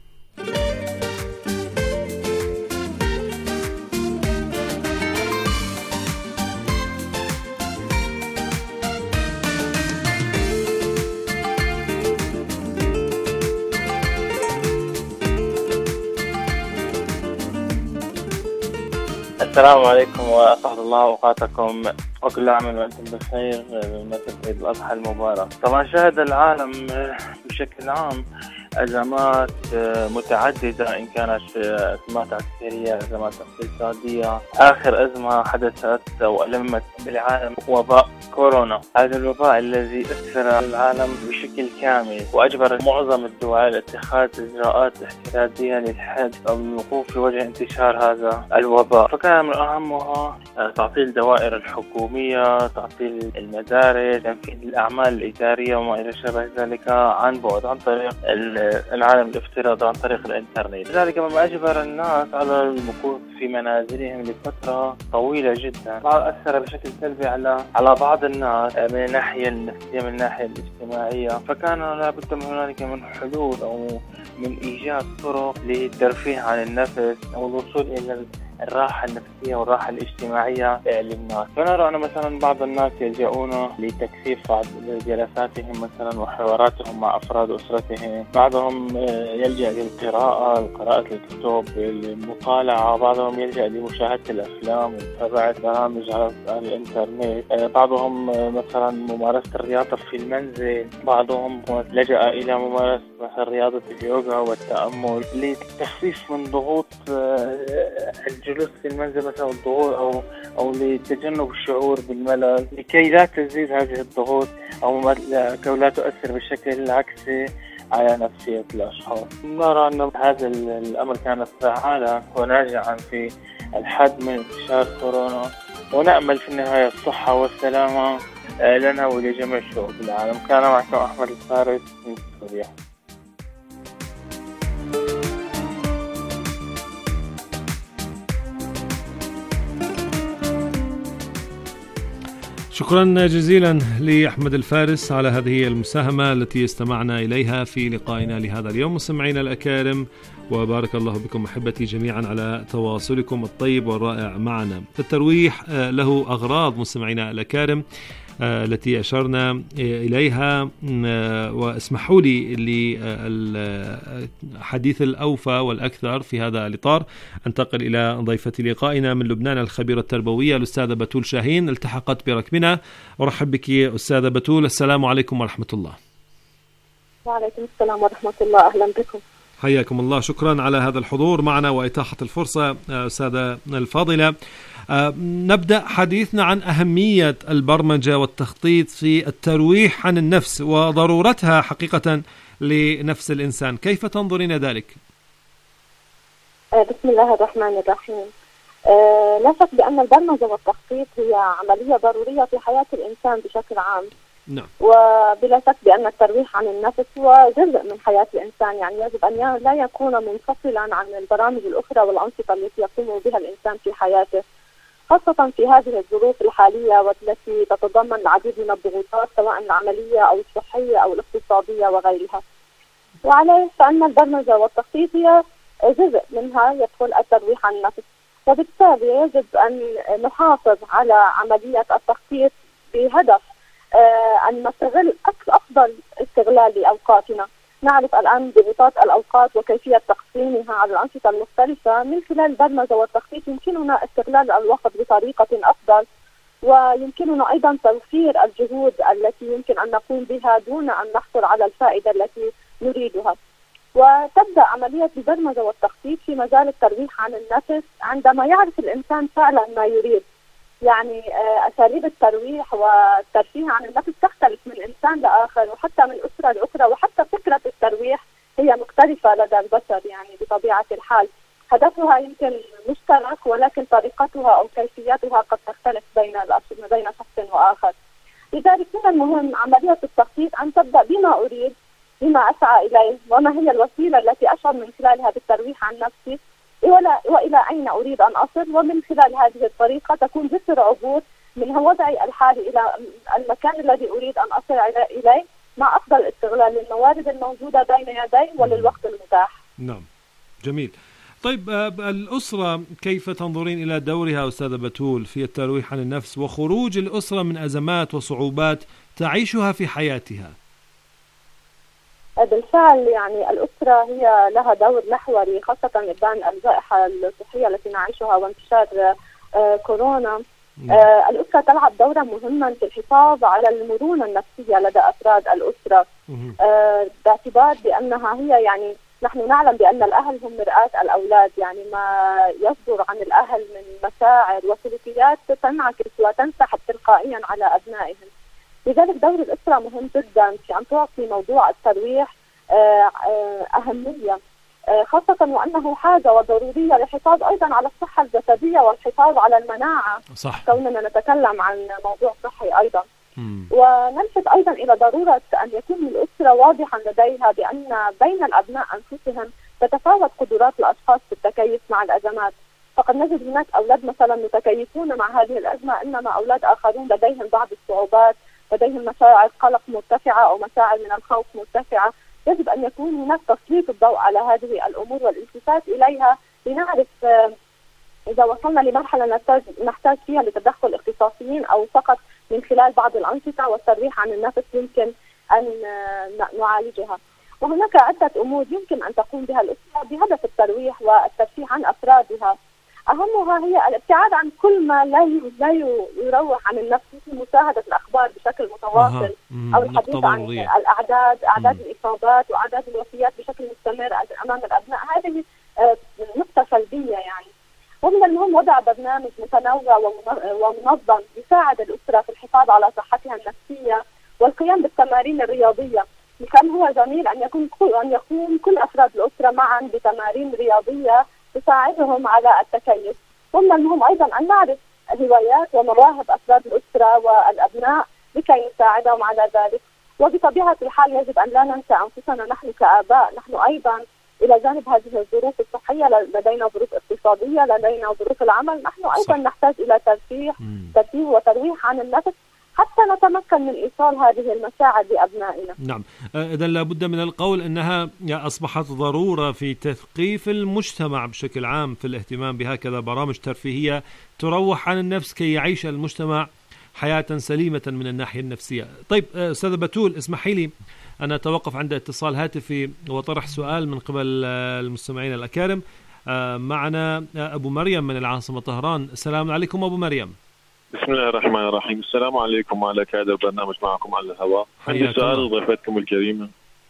السلام عليكم وأسعد الله أوقاتكم وكل عام وأنتم بخير بمناسبة عيد الأضحى المبارك. طبعا شهد العالم بشكل عام أزمات متعددة، إن كانت أزمات عسكرية، أزمات اقتصادية. آخر أزمة حدثت أو ألمت بالعالم وباء كورونا. هذا الوباء الذي أثر العالم بشكل كامل وأجبر معظم الدول على اتخاذ إجراءات احترازية للحد أو الوقوف في وجه انتشار هذا الوباء. فكان من أهمها تعطيل دوائر الحكومية، تعطيل المدارس، تنفيذ الأعمال الإدارية وما إلى شابه ذلك عن بعد، عن طريق العالم الافتراضي، عن طريق الإنترنت. ذلك ما أجبر الناس على المكوث في منازلهم لفترة طويلة جدا. أثر بشكل سلبي على بعض الناس من الناحية النفسية، من الناحية الاجتماعية. فكان لابد من هنالك من حلول أو من إيجاد طرق للترفيه عن النفس أو الوصول إلى الراحة النفسية والراحة الاجتماعية للناس. فنرى أن مثلا بعض الناس يلجؤون لتكثيف بعض جلساتهم مثلا وحواراتهم مع أفراد أسرتهم. بعضهم يلجأ للقراءة، قراءة الكتب، المطالعة. بعضهم يلجأ لمشاهدة الأفلام ومتابعة برامج على الإنترنت. بعضهم مثلا ممارسة الرياضة في المنزل. بعضهم لجأ إلى ممارسة مثلا رياضة اليوغا والتأمل لتخفيف من ضغوط الجلوس في المنزل مثلا، الضغوط أو لتجنب الشعور بالملل، لكي لا تزيد هذه الضغوط أو لا تؤثر بالشكل العكسي على نفسية الأشخاص. نرى أن هذا الأمر كان فعالا وناجعا في الحد من انتشار كورونا، ونأمل في النهاية الصحة والسلامة لنا ولجميع الشعوب العالم. كان معكم أحمد الفارس من سوريا. شكرا جزيلا لأحمد الفارس على هذه المساهمة التي استمعنا إليها في لقائنا لهذا اليوم. مستمعينا الأكارم، وبارك الله بكم أحبتي جميعا على تواصلكم الطيب والرائع معنا. الترويح له أغراض مستمعينا الأكارم التي أشرنا إليها، واسمحوا لي للحديث الأوفى والأكثر في هذا الإطار أنتقل إلى ضيفة لقائنا من لبنان الخبيرة التربوية الأستاذة بتول شاهين، التحقت بركبنا. أرحب بك أستاذة بتول، السلام عليكم ورحمة الله. وعليكم السلام ورحمة الله، أهلا بكم. حياكم الله، شكرا على هذا الحضور معنا وإتاحة الفرصة أستاذة الفاضلة. نبدأ حديثنا عن أهمية البرمجة والتخطيط في الترويح عن النفس وضرورتها حقيقة لنفس الإنسان، كيف تنظرين ذلك؟ بسم الله الرحمن الرحيم. لا شك بأن البرمجة والتخطيط هي عملية ضرورية في حياة الإنسان بشكل عام. نعم. وبلا شك بأن الترويح عن النفس هو جزء من حياة الإنسان، يعني يجب أن لا يكون منفصلا عن البرامج الأخرى والأنشطة التي يقوم بها الإنسان في حياته، خاصة في هذه الظروف الحالية والتي تتضمن العديد من الضغوطات سواء العملية أو الصحية أو الاقتصادية وغيرها. وعليه فإن البرمجة والتخطيط هي جزء منها يدخل الترويح عن النفس، وبالتالي يجب أن نحافظ على عملية التخطيط بهدف أن نستغل أفضل استغلال لأوقاتنا. نعرف الآن ضغوطات الأوقات وكيفية تقسيمها على الأنشطة المختلفة. من خلال البرمجة والتخطيط يمكننا استغلال الوقت بطريقة أفضل، ويمكننا أيضا توفير الجهود التي يمكن أن نقوم بها دون أن نحصل على الفائدة التي نريدها. وتبدأ عملية البرمجة والتخطيط في مجال الترويح عن النفس عندما يعرف الإنسان فعلا ما يريد. يعني أساليب الترويح والترفيه عن النفس تختلف من إنسان لآخر وحتى من أسرة لأخرى، وحتى فكرة الترويح هي مختلفة لدى البشر يعني بطبيعة الحال. هدفها يمكن مشترك، ولكن طريقتها أو كيفيتها قد تختلف بين شخص وآخر. لذلك من المهم عملية التخطيط أن تبدأ بما أريد، بما أسعى إليه، وما هي الوسيلة التي أشعر من خلالها بالترويح عن نفسي، وإلى أين أريد أن أصل. ومن خلال هذه الطريقة تكون جسر عبور من وضعي الحالي إلى المكان الذي أريد أن أصل إليه مع أفضل استغلال للموارد الموجودة بين يدي وللوقت المتاح. نعم، جميل. طيب الأسرة كيف تنظرين إلى دورها أستاذة بتول في الترويح عن النفس وخروج الأسرة من أزمات وصعوبات تعيشها في حياتها؟ بالفعل يعني الأسرة هي لها دور محوري، خاصة بين الجائحة الصحية التي نعيشها وانتشار كورونا. الأسرة تلعب دورا مهما في الحفاظ على المرونة النفسية لدى أفراد الأسرة، باعتبار بأنها هي يعني نحن نعلم بأن الأهل هم مرآة الأولاد، يعني ما يصدر عن الأهل من مشاعر وسلوكيات تنعكس وتنسحب تلقائيا على أبنائهم. لذلك دور الأسرة مهم جدا في أن تعطي موضوع الترويح أهمية، خاصة وأنه حاجة وضرورية للحفاظ أيضا على الصحة الجسدية والحفاظ على المناعة. صح. كوننا نتكلم عن موضوع صحي أيضا. ونلفت أيضا إلى ضرورة أن يكون الأسرة واضحا لديها بأن بين الأبناء أنفسهم تتفاوت قدرات الأشخاص في التكيف مع الأزمات. فقد نجد هناك أولاد مثلا متكيفون مع هذه الأزمة، إنما أولاد آخرون لديهم بعض الصعوبات، لديهم مشاعر قلق مرتفعة أو مشاعر من الخوف مرتفعة. يجب أن يكون هناك تسليط الضوء على هذه الأمور والالتفات إليها لنعرف إذا وصلنا لمرحلة نحتاج فيها لتدخل اختصاصيين أو فقط من خلال بعض الأنشطة والترويح عن النفس يمكن أن نعالجها. وهناك عدة أمور يمكن أن تقوم بها الأسرة بهدف الترويح والترفيه عن أفرادها. أهمها هي الابتعاد عن كل ما لا يروح عن النفس، مثل مشاهدة الأخبار بشكل متواصل أو الحديث عن أعداد الإصابات وأعداد الوفيات بشكل مستمر أمام الأبناء. هذه نقطة سلبية يعني. ومن المهم وضع برنامج متنوع ومنظم يساعد الأسرة في الحفاظ على صحتها النفسية والقيام بالتمارين الرياضية. كان هو جميل أن يقوم كل أفراد الأسرة معا بتمارين رياضية تساعدهم على التكيف. ومن المهم أيضا أن نعرف هوايات ومواهب أفراد الأسرة والأبناء لكي نساعدهم على ذلك. وبطبيعة الحال يجب أن لا ننسى أنفسنا نحن كآباء، نحن أيضا إلى جانب هذه الظروف الصحية لدينا ظروف اقتصادية، لدينا ظروف العمل، نحن أيضا نحتاج إلى ترفيه وترويح عن النفس حتى نتمكن من إيصال هذه المشاعر لأبنائنا. نعم، إذا لابد من القول أنها أصبحت ضرورة في تثقيف المجتمع بشكل عام في الاهتمام بهكذا برامج ترفيهية تروح عن النفس كي يعيش المجتمع حياة سليمة من الناحية النفسية. طيب أستاذة بتول، اسمحي لي أن أتوقف عند اتصال هاتفي وطرح سؤال من قبل المستمعين الأكارم. معنا أبو مريم من العاصمة طهران. السلام عليكم أبو مريم. بسم الله الرحمن الرحيم. السلام عليكم وعلى كادر برنامج معكم على الهواء. عندي سؤال لضيفتكم الكريمة.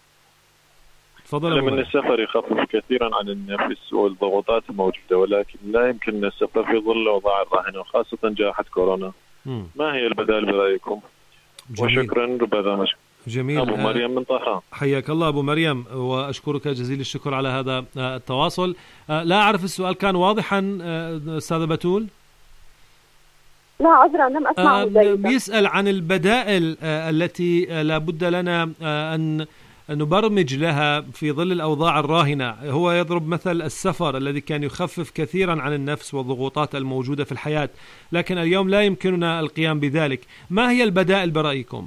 تفضل. من السفر يخفف كثيرا عن النفس والضغوطات الموجودة، ولكن لا يمكننا السفر في ظل الأوضاع الراهنة وخاصة جائحة كورونا. ما هي البدائل برأيكم؟ وشكرا لبرنامجكم. جميل. أبو مريم من طهران. حياك الله أبو مريم، وأشكرك جزيل الشكر على هذا التواصل. لا أعرف السؤال كان واضحا أستاذة بتول؟ لا عذرا لم أسمعه جيدا. يسأل عن البدائل التي لا بد لنا أن نبرمج لها في ظل الأوضاع الراهنة. هو يضرب مثل السفر الذي كان يخفف كثيرا عن النفس والضغوطات الموجودة في الحياة، لكن اليوم لا يمكننا القيام بذلك. ما هي البدائل برأيكم؟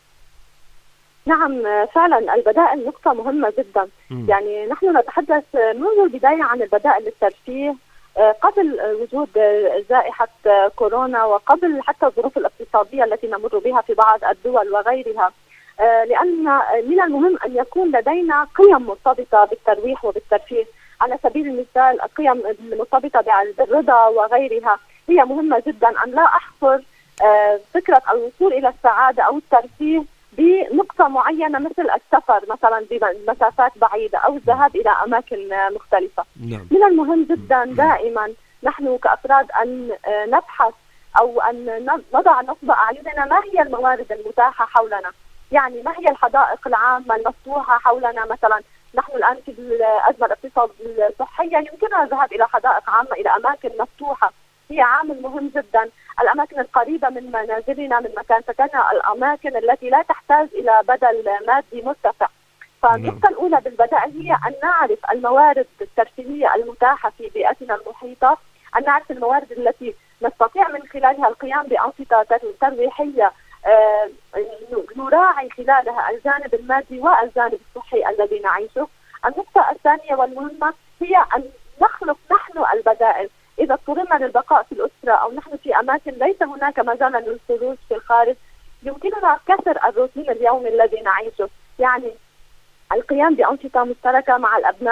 نعم فعلا البدائل نقطة مهمة جدا. يعني نحن نتحدث منذ البداية عن البدائل للترفيه قبل وجود جائحة كورونا وقبل حتى الظروف الاقتصادية التي نمر بها في بعض الدول وغيرها، لأن من المهم أن يكون لدينا قيم مرتبطة بالترويح وبالترفيه. على سبيل المثال القيم المرتبطة بالرضا وغيرها هي مهمة جدا. أن لا أحصر فكرة الوصول إلى السعادة أو الترفيه بنقطة معينة مثل السفر مثلا بمسافات بعيدة أو الذهاب إلى أماكن مختلفة. من المهم جدا دائما نحن كأفراد أن نبحث أو أن نضع نصب أعيننا ما هي الموارد المتاحة حولنا. يعني ما هي الحدائق العامة المفتوحة حولنا. مثلا نحن الآن في الأزمة الاقتصادية الصحية يمكننا الذهاب إلى حدائق عامة، إلى أماكن مفتوحة، هي عامل مهم جدا. الأماكن القريبة من منازلنا، من مكان سكننا، الأماكن التي لا تحتاج إلى بدل مادي مرتفع. فالنقطة الأولى بالبدائل هي أن نعرف الموارد الترفيهية المتاحة في بيئتنا المحيطة، أن نعرف الموارد التي نستطيع من خلالها القيام بأنشطة ترويحية نراعي خلالها الجانب المادي والجانب الصحي الذي نعيشه. النقطة الثانية والمهمة هي أن نخلق نحن البدائل. إذا اضطررنا للبقاء في الأسرة أو نحن في أماكن ليس هناك مجال للخروج في الخارج، يمكننا كسر الروتين اليومي الذي نعيشه. يعني القيام بأنشطة مشتركة مع الأبناء،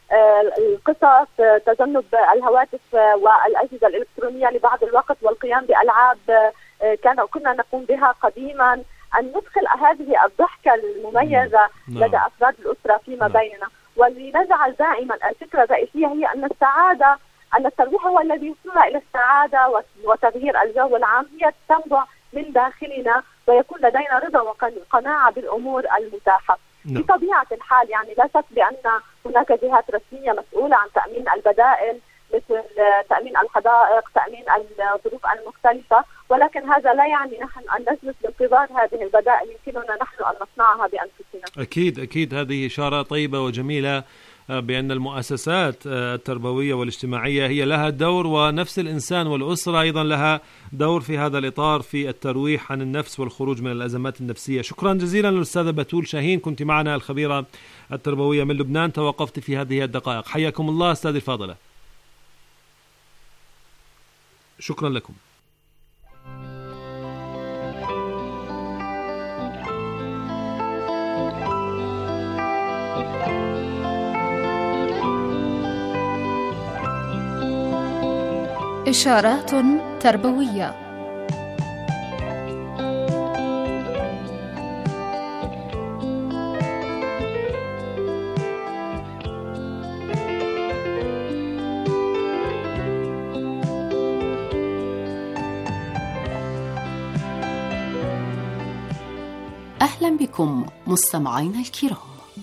القصص، تجنب الهواتف والأجهزة الإلكترونية لبعض الوقت، والقيام بألعاب كنا نقوم بها قديما، أن ندخل هذه الضحكة المميزة لدى أفراد الأسرة فيما بيننا، ولنجعل دائما الفكرة الرئيسية هي أن السعادة، أن الترويح هو الذي يوصلنا إلى السعادة وتغيير الجو العام، هي تنبع من داخلنا، ويكون لدينا رضا وقناعة بالأمور المتاحة. بطبيعة الحال يعني لا شك بأن هناك جهات رسمية مسؤولة عن تأمين البدائل، مثل تأمين الحدائق، تأمين الظروف المختلفة، ولكن هذا لا يعني نحن أن نجلس بانتظار هذه البدائل، يمكننا نحن أن نصنعها بأنفسنا. أكيد هذه إشارة طيبة وجميلة بأن المؤسسات التربوية والاجتماعية هي لها دور، ونفس الإنسان والأسرة أيضا لها دور في هذا الإطار في الترويح عن النفس والخروج من الأزمات النفسية. شكرا جزيلا للأستاذة بتول شاهين، كنت معنا الخبيرة التربوية من لبنان، توقفت في هذه الدقائق. حياكم الله أستاذ الفاضلة. شكرا لكم. إشارات تربوية. أهلا بكم مستمعينا الكرام.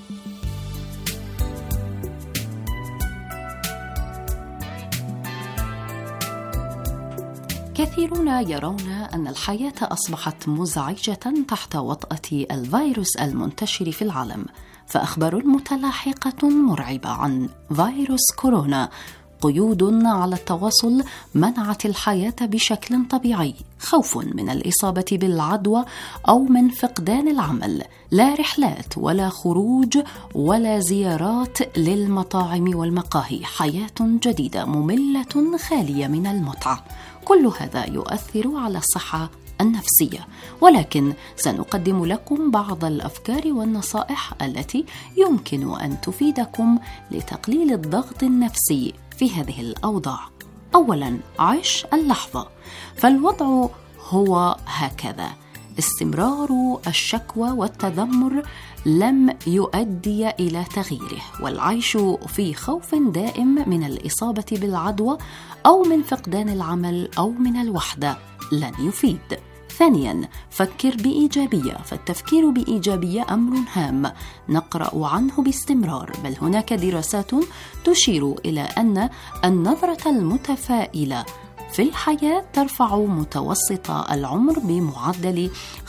كثيرون يرون أن الحياة أصبحت مزعجة تحت وطأة الفيروس المنتشر في العالم، فأخبار متلاحقة مرعبة عن فيروس كورونا، قيود على التواصل منعت الحياة بشكل طبيعي، خوف من الإصابة بالعدوى أو من فقدان العمل، لا رحلات ولا خروج ولا زيارات للمطاعم والمقاهي، حياة جديدة مملة خالية من المتعة. كل هذا يؤثر على الصحة النفسية، ولكن سنقدم لكم بعض الأفكار والنصائح التي يمكن أن تفيدكم لتقليل الضغط النفسي في هذه الأوضاع. أولاً، عيش اللحظة، فالوضع هو هكذا: استمرار الشكوى والتذمر لم يؤدي إلى تغييره، والعيش في خوف دائم من الإصابة بالعدوى أو من فقدان العمل أو من الوحدة لن يفيد. ثانياً، فكر بإيجابية، فالتفكير بإيجابية أمر هام نقرأ عنه باستمرار، بل هناك دراسات تشير إلى أن النظرة المتفائلة في الحياة ترفع متوسط العمر بمعدل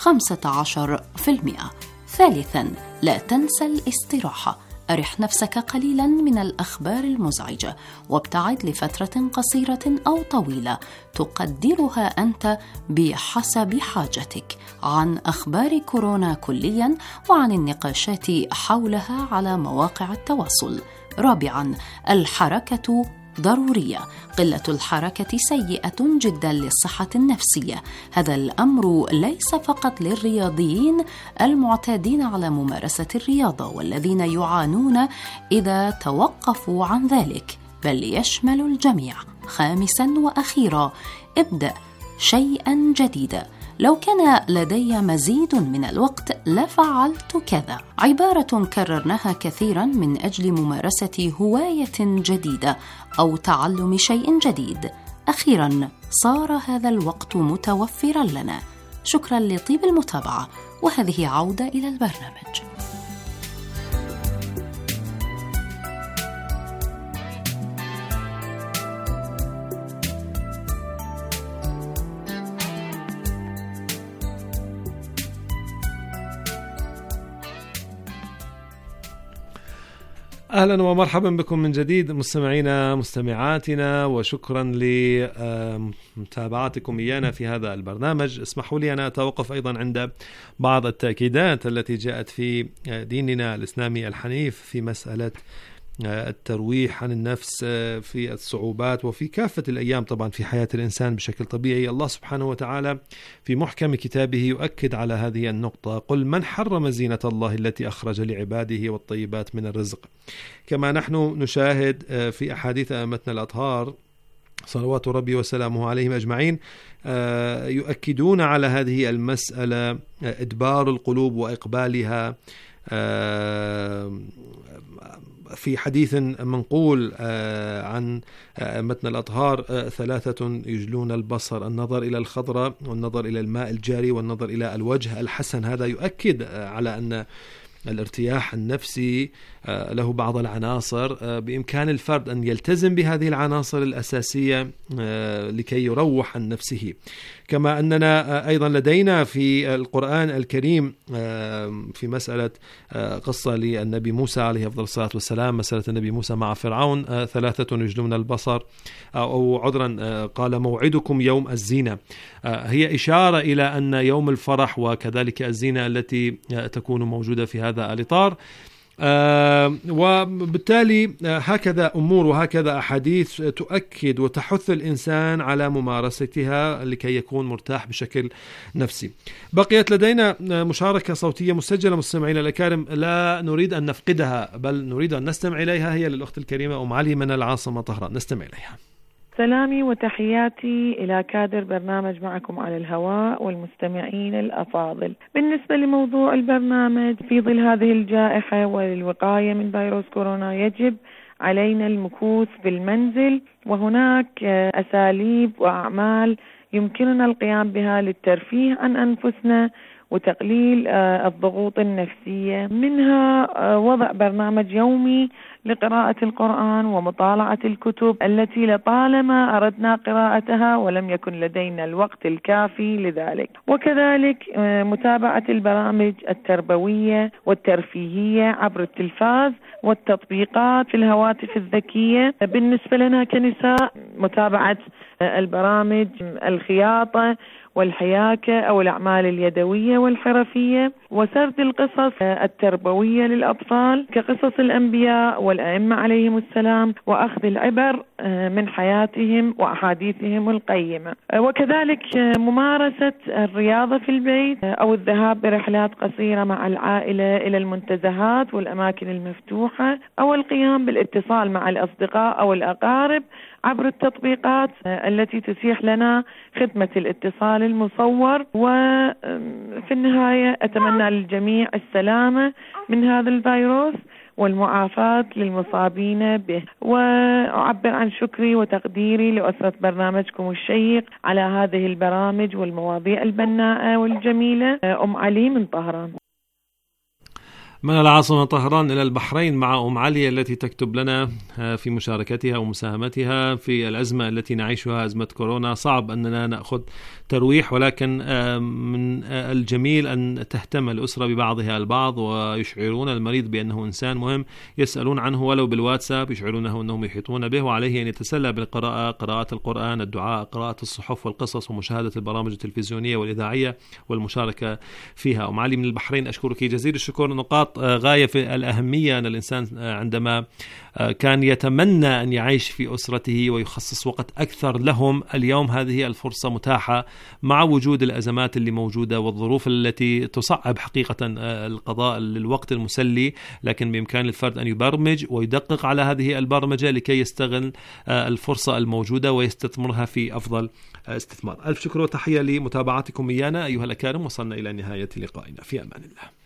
15%. ثالثاً، لا تنسى الاستراحة، أرح نفسك قليلا من الأخبار المزعجة وابتعد لفترة قصيرة أو طويلة تقدرها أنت بحسب حاجتك عن أخبار كورونا كليا وعن النقاشات حولها على مواقع التواصل. رابعا، الحركة ضرورية، قلة الحركة سيئة جدا للصحة النفسية. هذا الأمر ليس فقط للرياضيين المعتادين على ممارسة الرياضة والذين يعانون إذا توقفوا عن ذلك، بل يشمل الجميع. خامسا وأخيرا، ابدأ شيئا جديدا، لو كان لدي مزيد من الوقت لفعلت كذا، عبارة كررناها كثيرا من أجل ممارسة هواية جديدة أو تعلم شيء جديد. أخيرا صار هذا الوقت متوفرا لنا. شكرا لطيب المتابعة، وهذه عودة إلى البرنامج. أهلا ومرحبا بكم من جديد مستمعينا مستمعاتنا، وشكرا لمتابعتكم إيانا في هذا البرنامج. اسمحوا لي أن أتوقف أيضا عند بعض التأكيدات التي جاءت في ديننا الإسلامي الحنيف في مسألة الترويح عن النفس في الصعوبات وفي كافة الأيام طبعا في حياة الإنسان بشكل طبيعي. الله سبحانه وتعالى في محكم كتابه يؤكد على هذه النقطة: قل من حرم زينة الله التي أخرج لعباده والطيبات من الرزق. كما نحن نشاهد في أحاديث أئمتنا الأطهار صلوات ربي وسلامه عليهم أجمعين يؤكدون على هذه المسألة، إدبار القلوب وإقبالها. في حديث منقول عن أئمتنا الأطهار: 3 يجلون البصر، النظر إلى الخضرة والنظر إلى الماء الجاري والنظر إلى الوجه الحسن. هذا يؤكد على أن الارتياح النفسي له بعض العناصر بإمكان الفرد أن يلتزم بهذه العناصر الأساسية لكي يروح عن نفسه. كما أننا أيضا لدينا في القرآن الكريم في مسألة قصة للنبي موسى عليه أفضل الصلاة والسلام، مسألة النبي موسى مع فرعون: 3 يجلون البصر، أو عذرا قال موعدكم يوم الزينة. هي إشارة إلى أن يوم الفرح وكذلك الزينة التي تكون موجودة في هذا الإطار. وبالتالي هكذا أمور وهكذا أحاديث تؤكد وتحث الإنسان على ممارستها لكي يكون مرتاح بشكل نفسي. بقيت لدينا مشاركة صوتية مسجلة مستمعين الأكارم لا نريد أن نفقدها بل نريد أن نستمع إليها، هي للأخت الكريمة أم علي من العاصمة طهران. نستمع إليها. سلامي وتحياتي إلى كادر برنامج معكم على الهواء والمستمعين الأفاضل. بالنسبة لموضوع البرنامج، في ظل هذه الجائحة وللوقاية من فيروس كورونا يجب علينا المكوث بالمنزل، وهناك أساليب وأعمال يمكننا القيام بها للترفيه عن أنفسنا وتقليل الضغوط النفسية، منها وضع برنامج يومي لقراءة القرآن ومطالعة الكتب التي لطالما أردنا قراءتها ولم يكن لدينا الوقت الكافي لذلك، وكذلك متابعة البرامج التربوية والترفيهية عبر التلفاز والتطبيقات في الهواتف الذكية. بالنسبة لنا كنساء، متابعة البرامج الخياطة والحياكة أو الأعمال اليدوية والحرفية، وسرد القصص التربوية للأطفال كقصص الأنبياء والأئمة عليهم السلام، وأخذ العبر من حياتهم وأحاديثهم القيمة، وكذلك ممارسة الرياضة في البيت أو الذهاب برحلات قصيرة مع العائلة إلى المنتزهات والأماكن المفتوحة، أو القيام بالاتصال مع الأصدقاء أو الأقارب عبر التطبيقات التي تتيح لنا خدمة الاتصال المصور. وفي النهاية أتمنى للجميع السلامة من هذا الفيروس والمعافاة للمصابين به، وأعبر عن شكري وتقديري لأسرة برنامجكم الشيق على هذه البرامج والمواضيع البناءة والجميلة. أم علي من طهران. من العاصمة طهران إلى البحرين مع أم علي التي تكتب لنا في مشاركتها ومساهمتها في الأزمة التي نعيشها، أزمة كورونا. صعب أننا نأخذ ترويح، ولكن من الجميل أن تهتم الأسرة ببعضها البعض ويشعرون المريض بأنه إنسان مهم، يسألون عنه ولو بالواتساب، يشعرونه أنهم يحيطون به، وعليه أن يتسلى بالقراءة، قراءة القرآن، الدعاء، قراءة الصحف والقصص، ومشاهدة البرامج التلفزيونية والإذاعية والمشاركة فيها. أم علي من البحرين، أشكرك جزيل الشكر. نقاط غاية في الأهمية أن الإنسان عندما كان يتمنى أن يعيش في أسرته ويخصص وقت أكثر لهم، اليوم هذه الفرصة متاحة مع وجود الأزمات اللي موجودة والظروف التي تصعب حقيقة القضاء للوقت المسلي، لكن بإمكان الفرد أن يبرمج ويدقق على هذه البرمجة لكي يستغل الفرصة الموجودة ويستثمرها في أفضل استثمار. ألف شكر وتحية لمتابعتكم إيانا أيها الأكارم. وصلنا إلى نهاية لقائنا، في أمان الله.